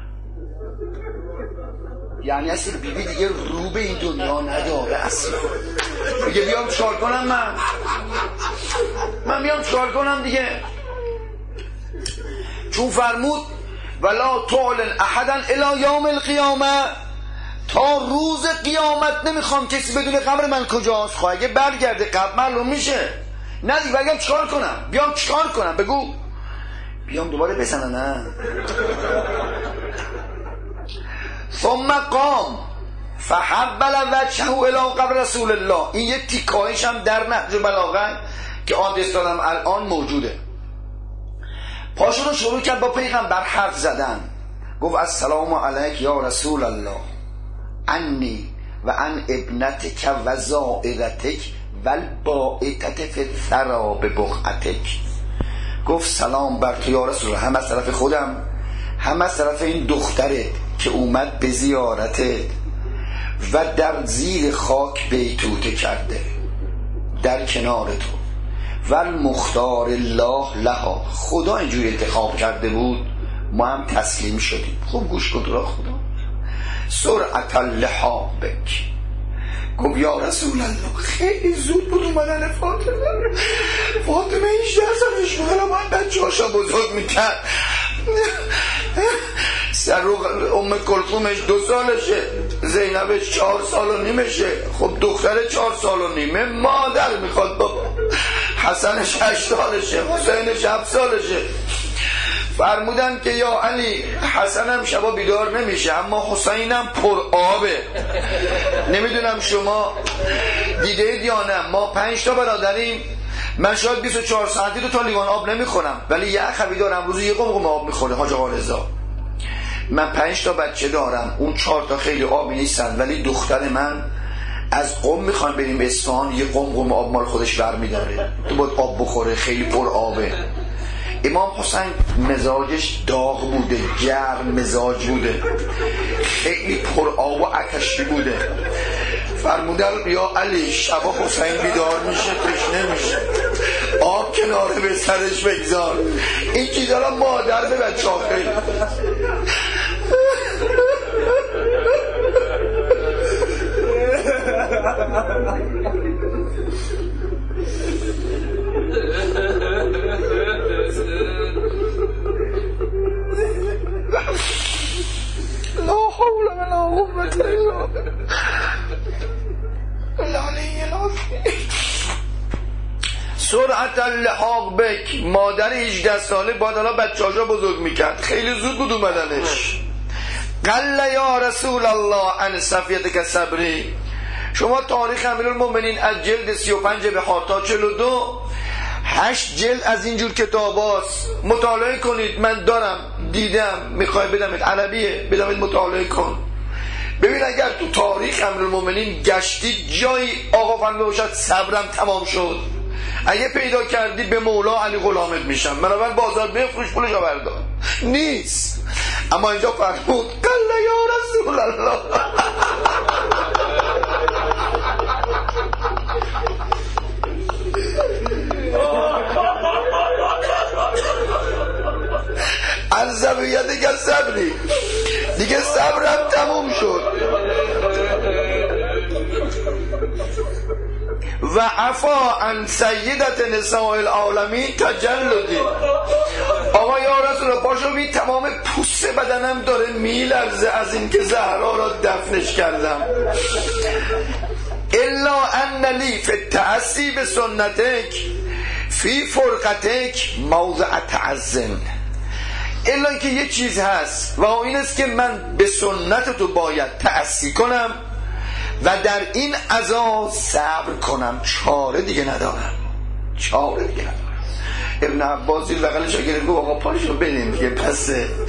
یعنی اصل بیبی دیگه رو به این دنیا نداره اصلا. دیگه بیام چکار کنم؟ من بیام چکار کنم دیگه؟ چون فرمود ولا تعلن احدا الی یوم القیامه، تا روز قیامت نمیخوام کسی بدون قبر من کجاست. خب اگه برگرده قبر معلوم میشه. نه دیگه بگم چکار کنم؟ بیام چکار کنم؟ بگو. بیام دوباره بزنم؟ نه. ثم قام فحول وجهه الی قبر رسول الله. این یه تیکایش هم در نهج بلاغه که آدرس دادم الان موجوده. پاشو رو شروع کرد با پیغمبر حرف زدن. گفت السلام علیک یا رسول الله، انی و ان ابنتک و زائرتک و البائتت فی الثری ببقعتک. گفت سلام بر تو یا رسول الله، هم از طرف خودم هم از طرف این دخترت که اومد به زیارتت و در زیر خاک بیتوته کرده در کنار تو. و المختار الله لها، خدا اینجوری انتخاب کرده بود ما هم تسلیم شدیم. خوب گوش کن را خدا. سرعت اللحابک. گفت یا رسول الله خیلی زود بود اومدن فاطمه. 18 سالش بود، باید بچه هاشا بزرگ میکرد. سر ام کلثومش 2 سالشه، زینبش 4 سال و نیمشه. خب دختر 4 سال و نیمه مادر میخواد بابا. حسنش 8 سالشه، حسینش 7 سالشه. فرمودن که یا علی حسنم شبا بیدار نمیشه اما حسینم پر آبه. نمیدونم شما دیدید یا نه، ما 5 تا برادریم. من شاید 24 ساعتی 2 تا لیوان آب نمیخورم، ولی یه اخوی دارم روزی 1 قم آب میخوره. حاج آقا رضا، من 5 تا بچه دارم، اون 4 تا خیلی آبی نیستن، ولی دختر من از قم میخوان بریم اصفهان 1 قم آب مال خودش برمیداره. تو باید آب بخوره، خیلی پر آبه. امام حسین مزاجش داغ بوده، گرم مزاج بوده، خیلی پر آب و عکشی بوده. فرمودن یا علی شبا حسین بیدار میشه تشنه میشه، آب کناره به سرش بگذار. این چیزا را مادر به بچه ها خیلی لا حول ولا قوة الا بالله. سرعت اللحاق بک، مادر 18 ساله باید الان بچه‌هاشو بزرگ میکرد، خیلی زود بود اومدنش. قل یا رسول الله ان صفیتک صبری. شما تاریخ امیرالمومنین از جلد 35 بهار تا 42 8 جلد از اینجور کتاب هاست، مطالعه کنید. من دارم دیدم، میخوای بدمت عربیه، بدمت مطالعه کن. ببین اگر تو تاریخ امیرالمومنین گشتید جایی آقا فرموده باشد صبرم تمام شد، اگه پیدا کردی به مولا علی غلامت میشم، منابر بازار بفروش پولش آورده نیست. اما اینجا فرمود قل یا رسول الله. عزبیت دیگه صبری، دیگه صبرم تموم شد. و عفا عن سیدت نساء العالمین تجلدی. آقا یا رسول الله پاشو بی تمام پوست بدنم داره میلرزه از این که زهرا را دفنش کردم. الا ان لی فی التأسی بسنتک فی فرقتک موضع تعظم. الا اینکه یه چیز هست و این است که من به سنت تو باید تأسی کنم و در این عزا صبر کنم، چاره دیگه ندارم، چاره دیگه ندارم. ابن عباس زیر بغلش گرفت گفت آقا پاشو بریم دیگه. پس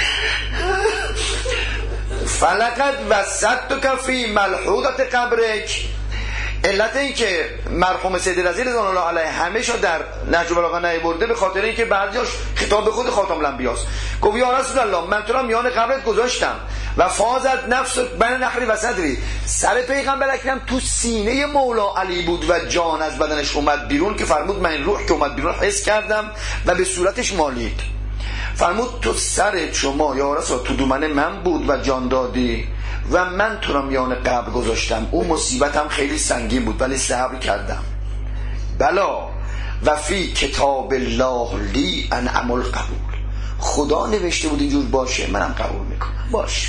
فلقد وسطتک فی ملحوظت قبرک. علت این که مرحوم سید رضی رضوان الله علیه همه شو در نهج البلاغه نیاورده به خاطر اینکه بعضیاش خطاب به خود خاتم الانبیاست. گفت یا رسول الله من تو را میان قبرت گذاشتم و فازت نفس بین نحری و صدری. سر پیغمبر اکرم تو سینه مولا علی بود و جان از بدنش اومد بیرون که فرمود من این روح که اومد بیرون حس کردم و به صورتش مالید. فرمود تو سر شما یا رسول تو دومن من بود و جان دادی و من تو را میان قبر گذاشتم. اون مصیبتم خیلی سنگین بود ولی صبر کردم. بلا و فی کتاب الله لی انعم القبول. خدا نوشته بود اینجور باشه، منم قبول میکنم. باشه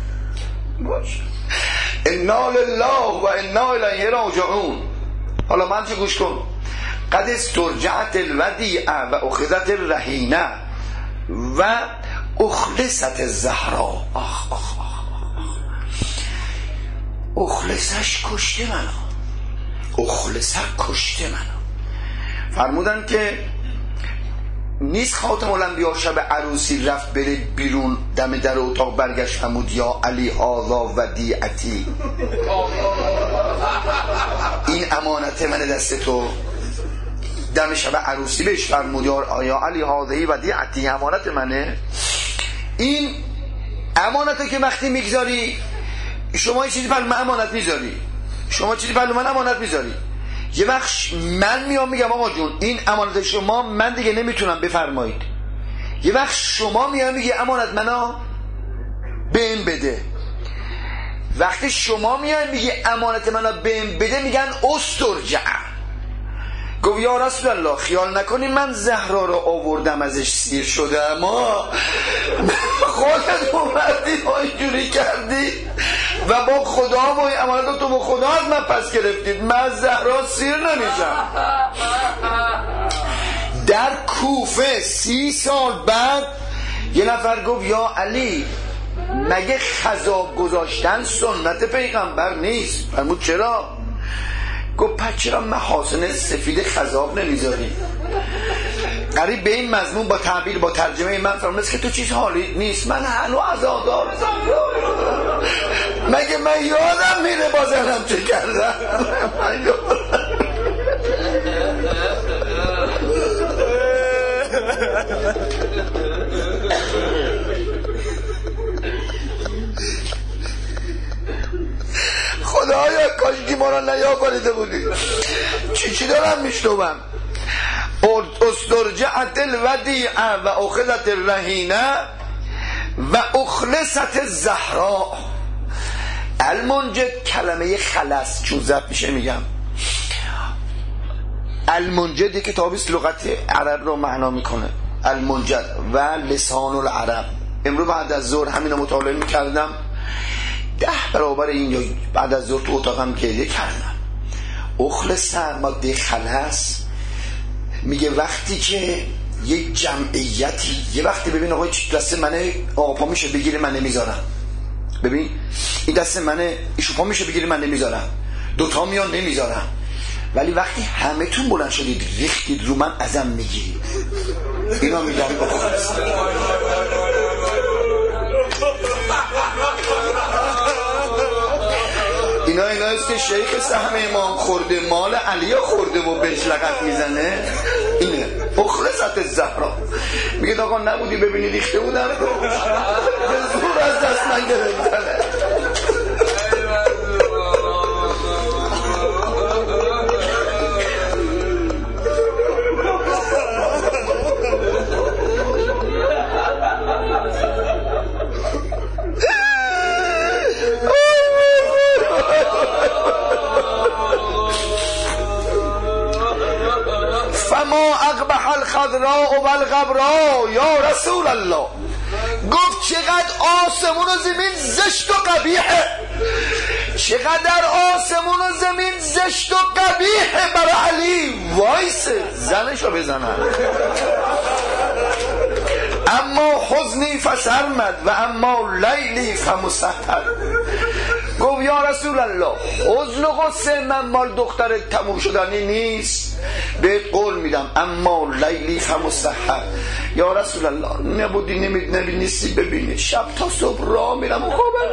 انا لله و انا الیه راجعون. حالا من چه گوش کن. قد استرجعت الودیعه و اخذت الرهینه و اخلصت الزهرا. اخلصش کشته منو، اخلصه کشته منو. فرمودن که نیست خاتم الانبیا شب عروسی رفت بره بیرون، دم در اتاق برگشت فرمود یا علی هذا ودیعتی، این امانت من دست تو. دم شب عروسی بهش فرمود یا علی هذا ودیعتی، امانت منه. این امانته که وقتی میگذاری شما یه چیزی پلو من امانت میذاری، شما چیزی پلو من امانت میذاری، یه وقت من میام میگم آقا جون این امانت شما من دیگه نمیتونم بفرمایید. یه وقت شما میام میگی امانت منو بهم بده. وقتی شما میام میگی امانت منو بهم بده میگن استرجع. گفت یا رسول الله خیال نکنی من زهرا رو آوردم ازش سیر شده، اما خودت اومدی و اینجوری کردی و با خدا و امانت تو با خدا از من پس گرفتید، من از زهرا سیر نمیشم. در کوفه 30 سال بعد یه نفر گفت یا علی مگه خضاب گذاشتن سنت پیغمبر نیست؟ فرمود چرا؟ گفت پس چرا محاسن سفید خضاب نمیذاری؟ قریب به این مضمون با تعبیر با ترجمه من فرمود که تو چیز حالی نیست، من هنو عزادار مگه من یادم میره بازنم چه کردم. خدایا کاشکی ما را نیا کنیده بودی. چی دارم میشنوم؟ استرجعت الودیعه و اخذت الرهینه و اخلصت الزهرا. المنجد کلمه خلص چون ضبط میشه میگم. المنجد کتابیست لغت عرب رو معنا میکنه. المنجد و لسان العرب. امروز بعد از ظهر همین رو مطالعه میکردم، 10 برابر این یا بعد از ظهر تو اتاقم گریه کردم. اخلص ماده خلص میگه وقتی که یک جمعیتی یه وقتی ببین آقا دست منه آقا پا میشه بگیره من نمیذارم، ببین این دست منه ایشو پا میشه بگیره من نمیذارم، دوتا میان نمیذارم، ولی وقتی همه تون بلند شدید ریختید رو من ازم میگیرید، اینا میگن بخواست. اینا است که شیخ سهم امام خورده، مال علی خورده و بهش لغت میزنه. اینه اخلصت الزهرا. میگه آقا نبودی ببینی ریخته بودم به زور از دست من گرفتنه. فما اقبح الخضراء والغبراء یا رسول الله. گفت چقدر آسمون و زمین زشت و قبیحه، چقدر آسمون و زمین زشت و قبیحه برای علی. وایسه زنشو بزنن. اما حزنی فسرمد و اما لیلی فمسحر. گفت یا رسول الله حزن و غصه من مال دختر تموم شدنی نیست، بهت قول میدم، اما لیلی فمسحر. یا رسول الله نبودی نیستی ببینی، شب تا صبح راه میرم و خوابم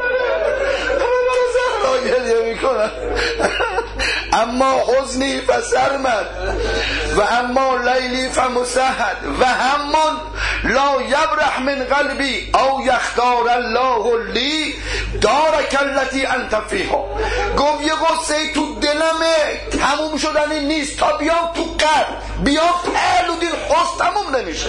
میکنم. اما حزنی فسرمد و اما لیلی فمسحر و همون لا یبرح من قلبی او یختار الله لی دارک التي انت فیها. گفت یه غصه تو دلمه تموم شدنی نیست، تا بیام تو قلب بیام پهلو دین حس تموم نمیشه.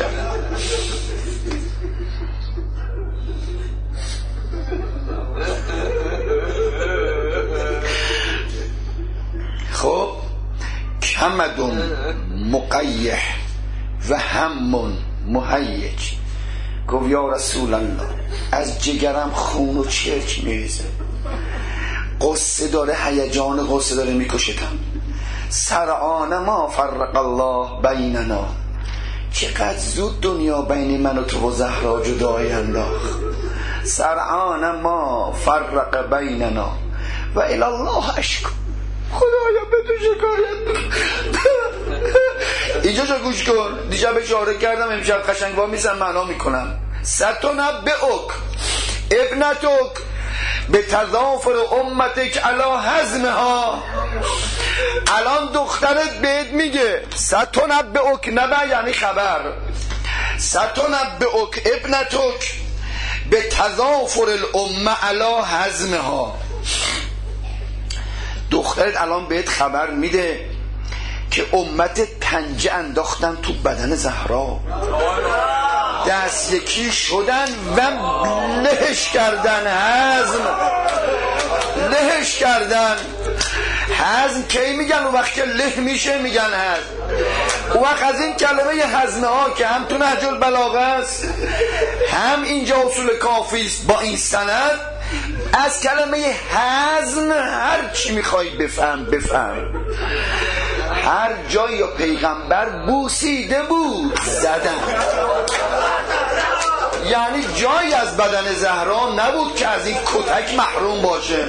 خب کمدون مقیح و همون مهیج. گفت یا رسول الله از جگرم خون و چرک میریزه، قصه داره، هیجان قصه داره میکشتم. سرعان ما فرق الله بیننا. چقدر زود دنیا بین من و تو و زهرا جدایی انداخت. سرعان ما فرق بیننا و الی الله اشکو. خدایا به تو شکایت. اینجا جا گوش کن، دیشب اشاره کردم، امشب قشنگ وا میزن معنا میکنم. ستنبئک ابنتک به تضافر امتک علی هضمها. الان دخترت بهت میگه ستنبئک، نبأ یعنی خبر، ستنبئک ابنتک به تضافر الامه علی هضمها. دخترت الان بهت خبر میده که امت پنجه انداختن تو بدن زهرا، دست یکی شدن و لهش کردن، لهش کردن. هضم کی میگن؟ اون وقت که له میشه میگن هضم. اون وقت از این کلمه هضمه ها که هم تو نهج البلاغه است، هم اینجا اصول کافی است با این سند، از کلمه هضم هر چی میخوای بفهم. هر جایی یا پیغمبر بوسیده بود زدن، یعنی جایی از بدن زهرا نبود که از این کتک محروم باشه.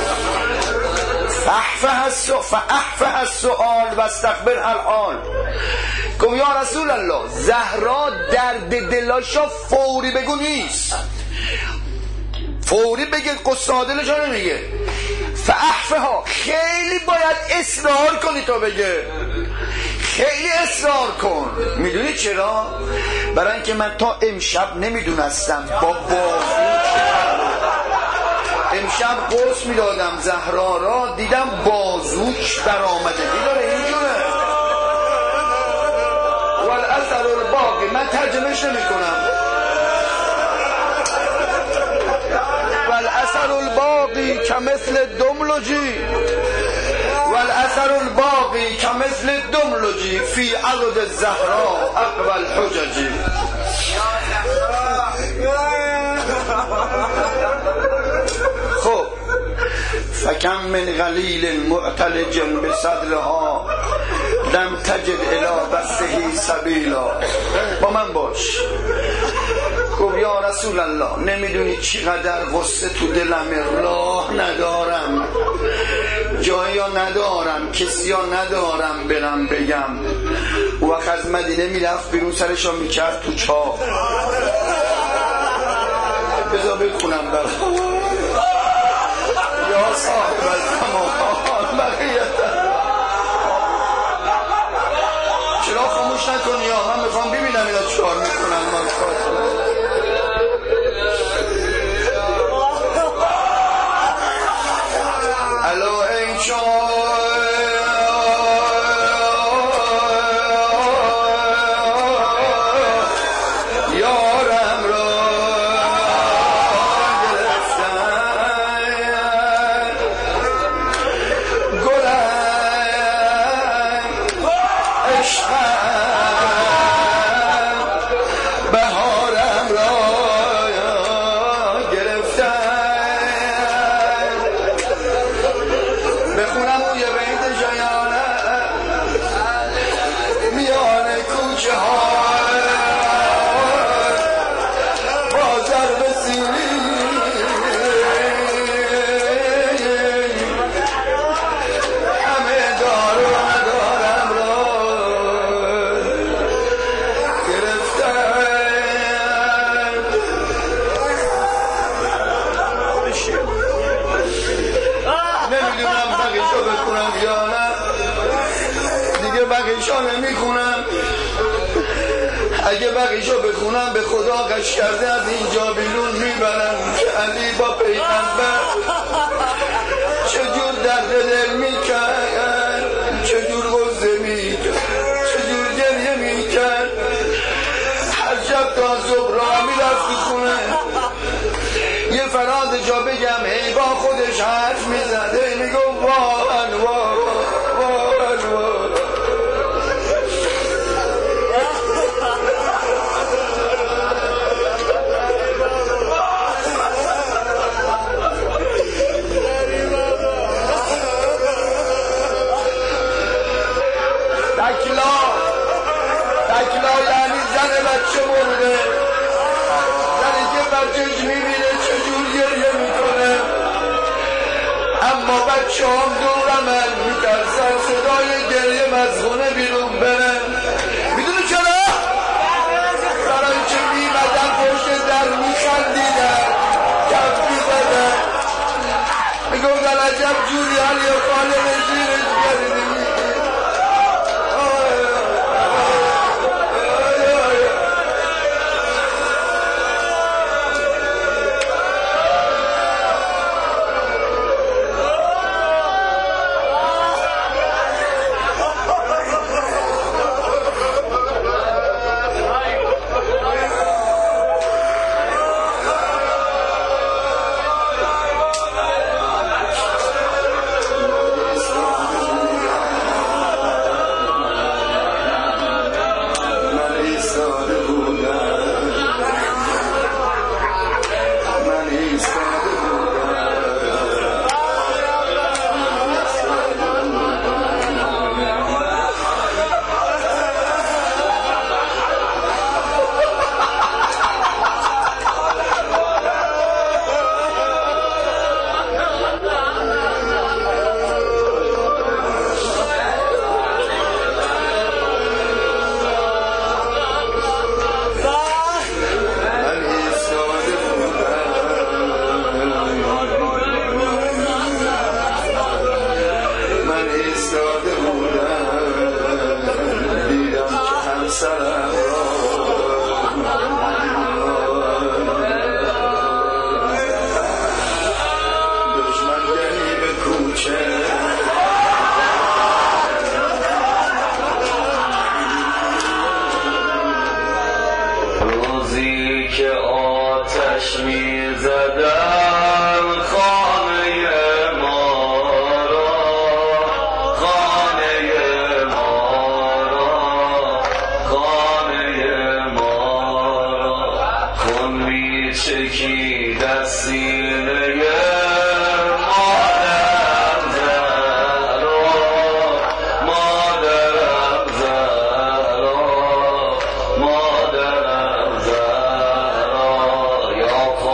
فاحفظ السؤال و استقبل الحال. گفت یا رسول الله زهرا درد دلاشا فوری بگو نیست، فوری بگه قصه عادلش ها نمیگه. فاحفظها، خیلی باید اصرار کنی تا بگه، خیلی اصرار کن. میدونی چرا؟ برای اینکه من تا امشب نمیدونستم با بازو امشب قرص میدادم زهرا را، دیدم بازوش برآمدگی داره اینجوره. والاثر الباقی، من ترجمهش نمی کنم. والاثر الباقی کمثل دملجی، والاثر الباقی کمثل دملجی فی عضد الزهراء اقوى الحججی. خب فکم من غلیل معتلج بصدرها لم تجد الی بسته سبیلا. با من باش. گفت یا رسول الله نمیدونی چقدر غصه تو دلم، راه ندارم، جای ندارم، کسی ها ندارم برم بگم. او وقت از مدینه میرفت بیرون، سرش رو میکرد تو چاه. بذار بکنم برم یا صاحب الزمان بقیت. چرا خاموش نکنی؟ یا من میخوام ببینم اینا چیکار میکنن. من الو این یارم را گرفتن، گلم عشقم بهارم را گرفتن. بخونم اون یه بیت جایانه میان کوچه ها بازر بسیری همه دار و ندارم را گرفتن. نمیدونم بقیشو بکنم یا نه، دیگه بقیشو نمیکنم. اگه بقیشو بخونم به خدا قش کرده از اینجا بیرون میبرم که علی با پیغمبر چجور درد دل میکرد، چجور غصه میکرد، چجور گریه میکرد. هر شب تا صبح را میرفت تو خونه. یه فراد جا بگم ای با خودش حرف میزده، میگو وان وان وان وان. تکلا یعنی زن بچه مرده، زنی که بچهش میبینه چجور گریه میکنه. اما بچه هم دورمن میترسن صدای گریه مزخونه بیرون برن. میدونی چرا؟ برای چه میمدن پشت در میخندیدن، کف میزدن، میگفتن عجب جوری علی و خاله زیرش گریدی.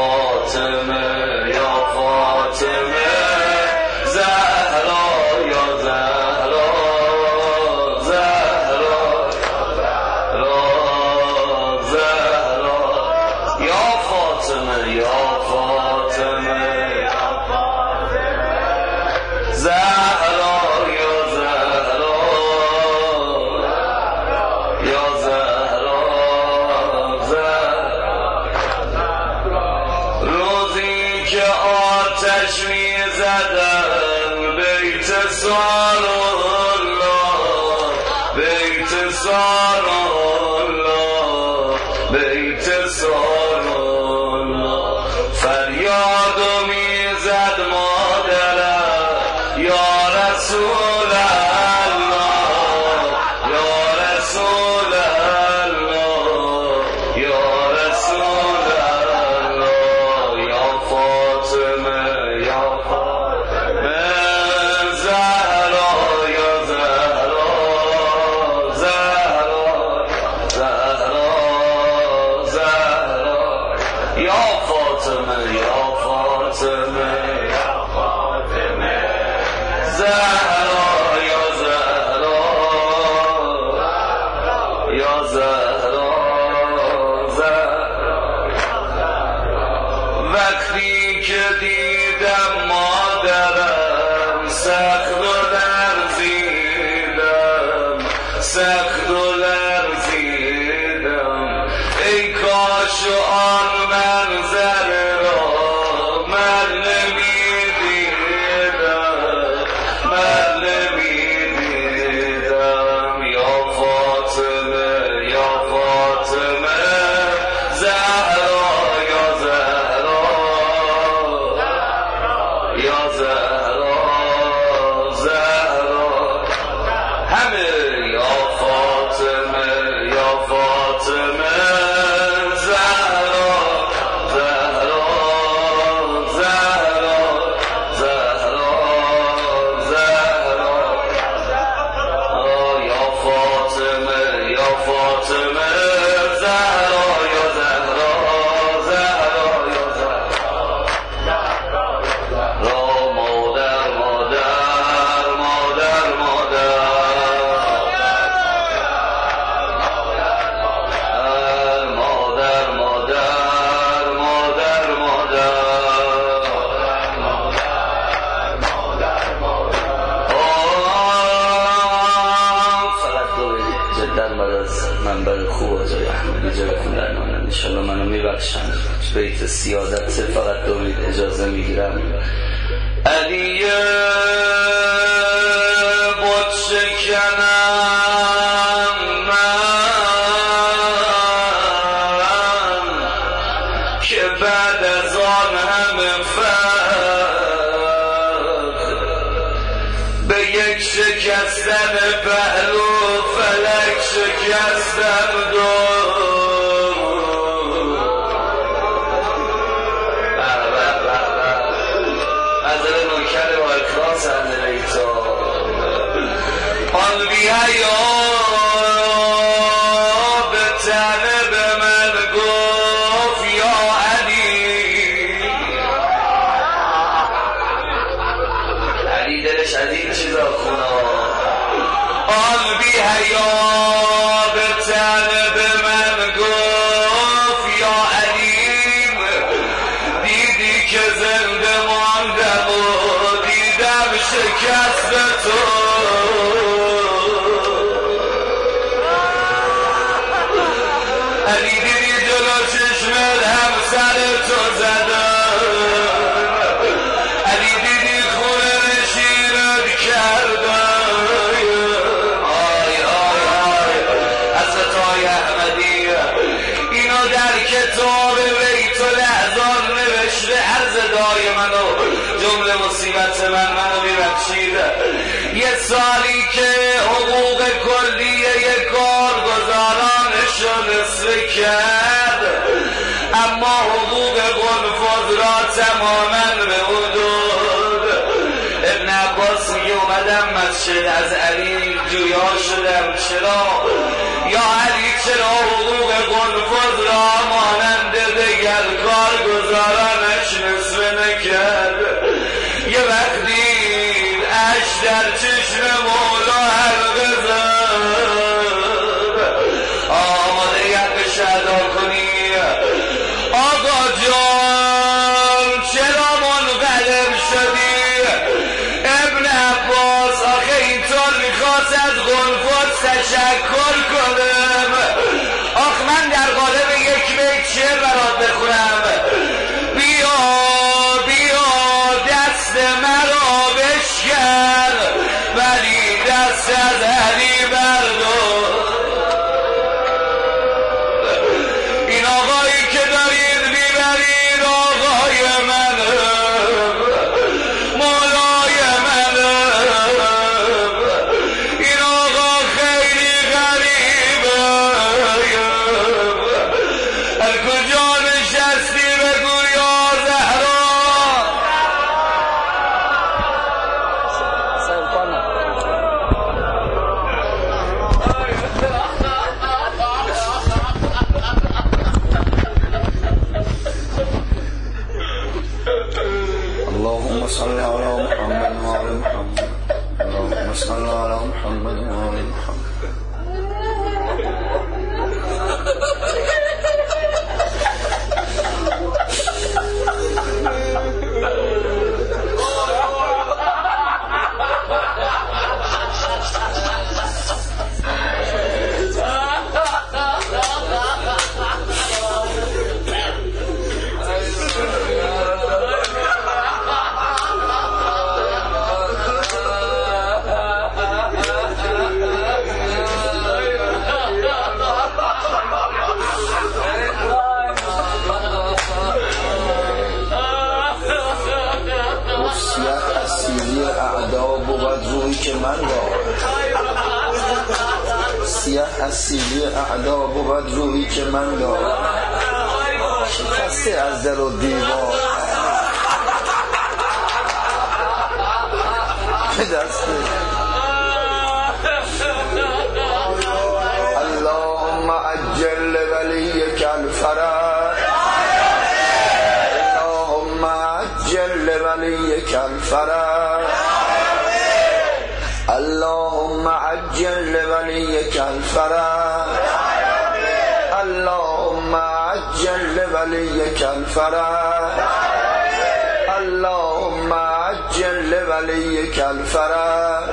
فاطمه زهرا یا زدن بیت سارا الله بیت سارا الله بیت سارا الله فریاد میزد مادرم یا رسول الله یا رسول الله یا رسول الله یا فاطمه یا فاطمه زهرا یا زهرا زهرا زهرا زهرا یا فاطمه یا فاطمه یا فاطمه زهرا یا زهرا یا زهرا زهرا وقتی که دیدم مادرم سخت و لرزیدم سخت و لرزیدم ای کاش آن منظر را من نمیدیدم من نمیدیدم یا فاطمه یا فاطمه زهرا یا زهرا یا زهرا زهرا همه یا فاطمه یا فاطمه زهرا زهرا زهرا زهرا زهرا یا فاطمه یا فاطمه زهرا یا زهرا زهرا یا زهرا مادر مادر مادر مادر مادر مادر فقط جدا بعد از منبر خوب آجای احمدی جای خوندن انشالله منو میبخشن بیت سیادت فقط دارید اجازه میگیرم علی بود شکنم من که بعد از آن همه فقر به یک شکستن پهلو فلک شکستن دو نظر نوکر و اکراس اندریتا آن بی حیا به تنه به من گفت یا علی علی دلش از این چیزا خونا آن بی حیا به تنه به من گفت یا علیم دیدی که زنده ماندم و دیدم شکست تو علی دیدی جلو چشمت هم سر تو زدن علی دیدی خونه نشینت کردن آی آی آی حضرت آی احمدی اینو در کتاب بیت الاحزان نوشته عرض دای منو جمله مصیبت منو میبخشید یه سالی که حقوق کلیه کارگزارانشو نصف کرد اما حقوق قنفذ را تماما به او داد ابن عباس میگه اومدم مسجد از علی جویا شدم چرا یا علی چرا حقوق قنفذ را مانند دیگر کارگزارانش نصف نکرد یه وقتی اش در چشم مولا حلقه زد آماده یقش ادا کنی آقا جان چرا منقلب شدی ابن عباس آخه اینطور میخواست از قنفذ تشکر کنم آخ من در قالب یک بیت شعر برات بخونم بیا بیا دست من لشکر ولی دست از علی بردار. این آقایی که دارید میبرید آقای منه، مولای منه. این آقا خیلی غریبه، هر کجا نشستی بگو یا زهرا. اللهم صل على محمد وعلى محمد. اللهم صل على محمد وعلى محمد. که من سیاه از سیلی اعدا بود روحی که من دارم، شکسته از در و دیوار به دسته. اللهم عجل ولیک الفرج، اللهم عجل ولیک الفرج، اللهم عجل لوليك الفرج، اللهم عجل لوليك الفرج، اللهم عجل لوليك الفرج،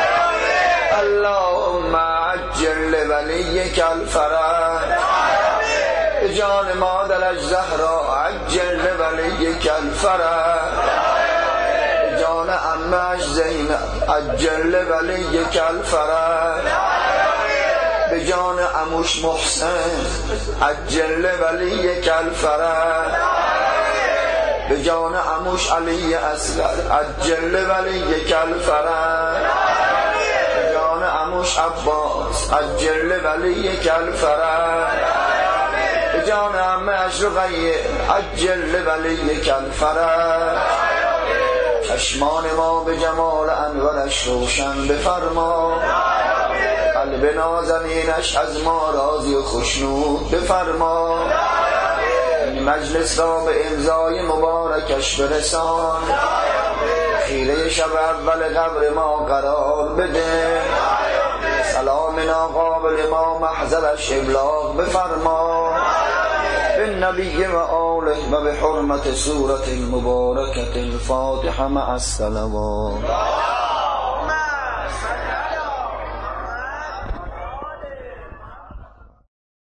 اللهم عجل لوليك الفرج. جان مادرش زهرا عجل لوليك الفرج، جان عمش زینب عجل ولیک الفرج، به جان عموش محسن عجل ولیک الفرج، به جان عموش علی اصغر عجل ولیک الفرج، به جان عموش عباس عجل ولیک الفرج، به جان عمش رقیه عجل ولیک الفرج. چشمان ما به جمال انورش روشن بفرما، قلب نازنینش از ما راضی و خشنود بفرما. این مجلس را به امضای مبارکش برسان، خیره شب اول قبر ما قرار بده، سلامنا قابل ما محضرش ابلاغ بفرما. بالنبي وآله وبحرمة سورة المباركة الفاتحة مع الصلوات.